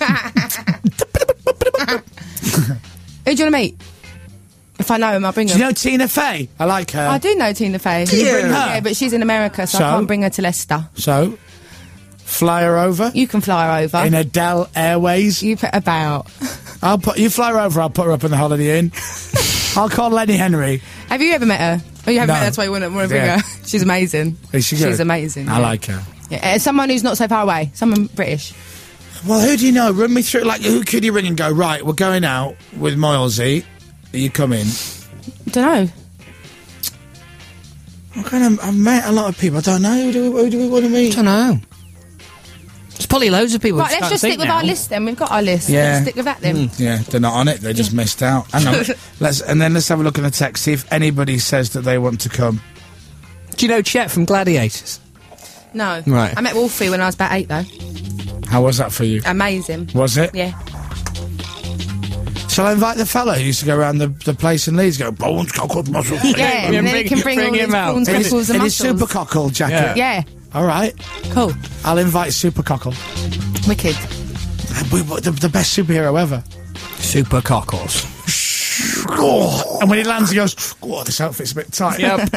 Who do you want to meet? If I know him, I'll bring Do him. you know Tina Fey? I like her. I do know Tina Fey. Can you bring her? Yeah, but she's in America, so, So? I can't bring her to Leicester. So, fly her over You can fly her over. in Adele Airways. You put about. I'll put you fly her over. I'll put her up in the Holiday Inn. I'll call Lenny Henry. Have you ever met her? Oh, you haven't No. met her, that's why you want to, want to bring Yeah. her. She's amazing. Is she She's good? amazing. I yeah. like her. Yeah, uh, someone who's not so far away. Someone British. Well, who do you know? Run me through. Like, who could you ring and go? Right, we're going out with Moilsey. Are you coming? Don't know. I kind of. I've met a lot of people. I don't know. Who do we, who do we want to meet? I don't know. There's probably loads of people. Right, who let's can't just think stick with now. our list then. We've got our list. Yeah. Let's stick with that then. Yeah, they're not on it. They just missed out. Hang on. let's and then let's have a look at the text. See if anybody says that they want to come. Do you know Chet from Gladiators? No. Right. I met Wolfie when I was about eight though. How was that for you? Amazing. Was it? Yeah. Shall I invite the fella who used to go around the, the place in Leeds? Go bones, cockles, muscles. Yeah, and then he can bring, all his prawns, in his, cockles and in his mussels. super cockle jacket. Yeah. All right. Cool. I'll invite Super Cockle. Wicked. We, we- the, the best superhero ever. Super Cockles. Oh, and when he lands, he goes, "Oh, this outfit's a bit tight." Yep.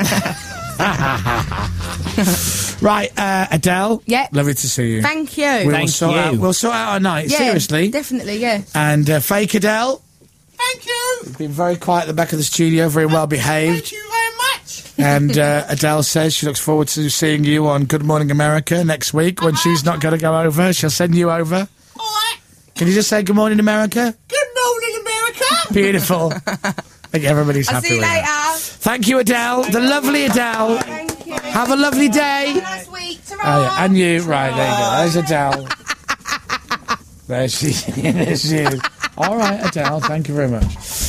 Right, uh, Adele. Yeah. Lovely to see you. Thank you. We will Thank sort you. Out, we'll sort out our night. Yeah, Seriously. Definitely, yeah. And uh, fake Adele. Thank you. You've been very quiet at the back of the studio, very well behaved. Thank you very much. And uh, Adele says she looks forward to seeing you on Good Morning America next week when she's not going to go over. She'll send you over. All right. Can you just say Good Morning America? Good morning, America. Beautiful. I think everybody's I'll happy see you with later. that. Thank you, Adele. The lovely Adele. Thank you. Have a lovely day. Nice week. Oh, yeah. And you. Right, there you go. There's Adele. There she, there she is. All right, Adele. Thank you very much.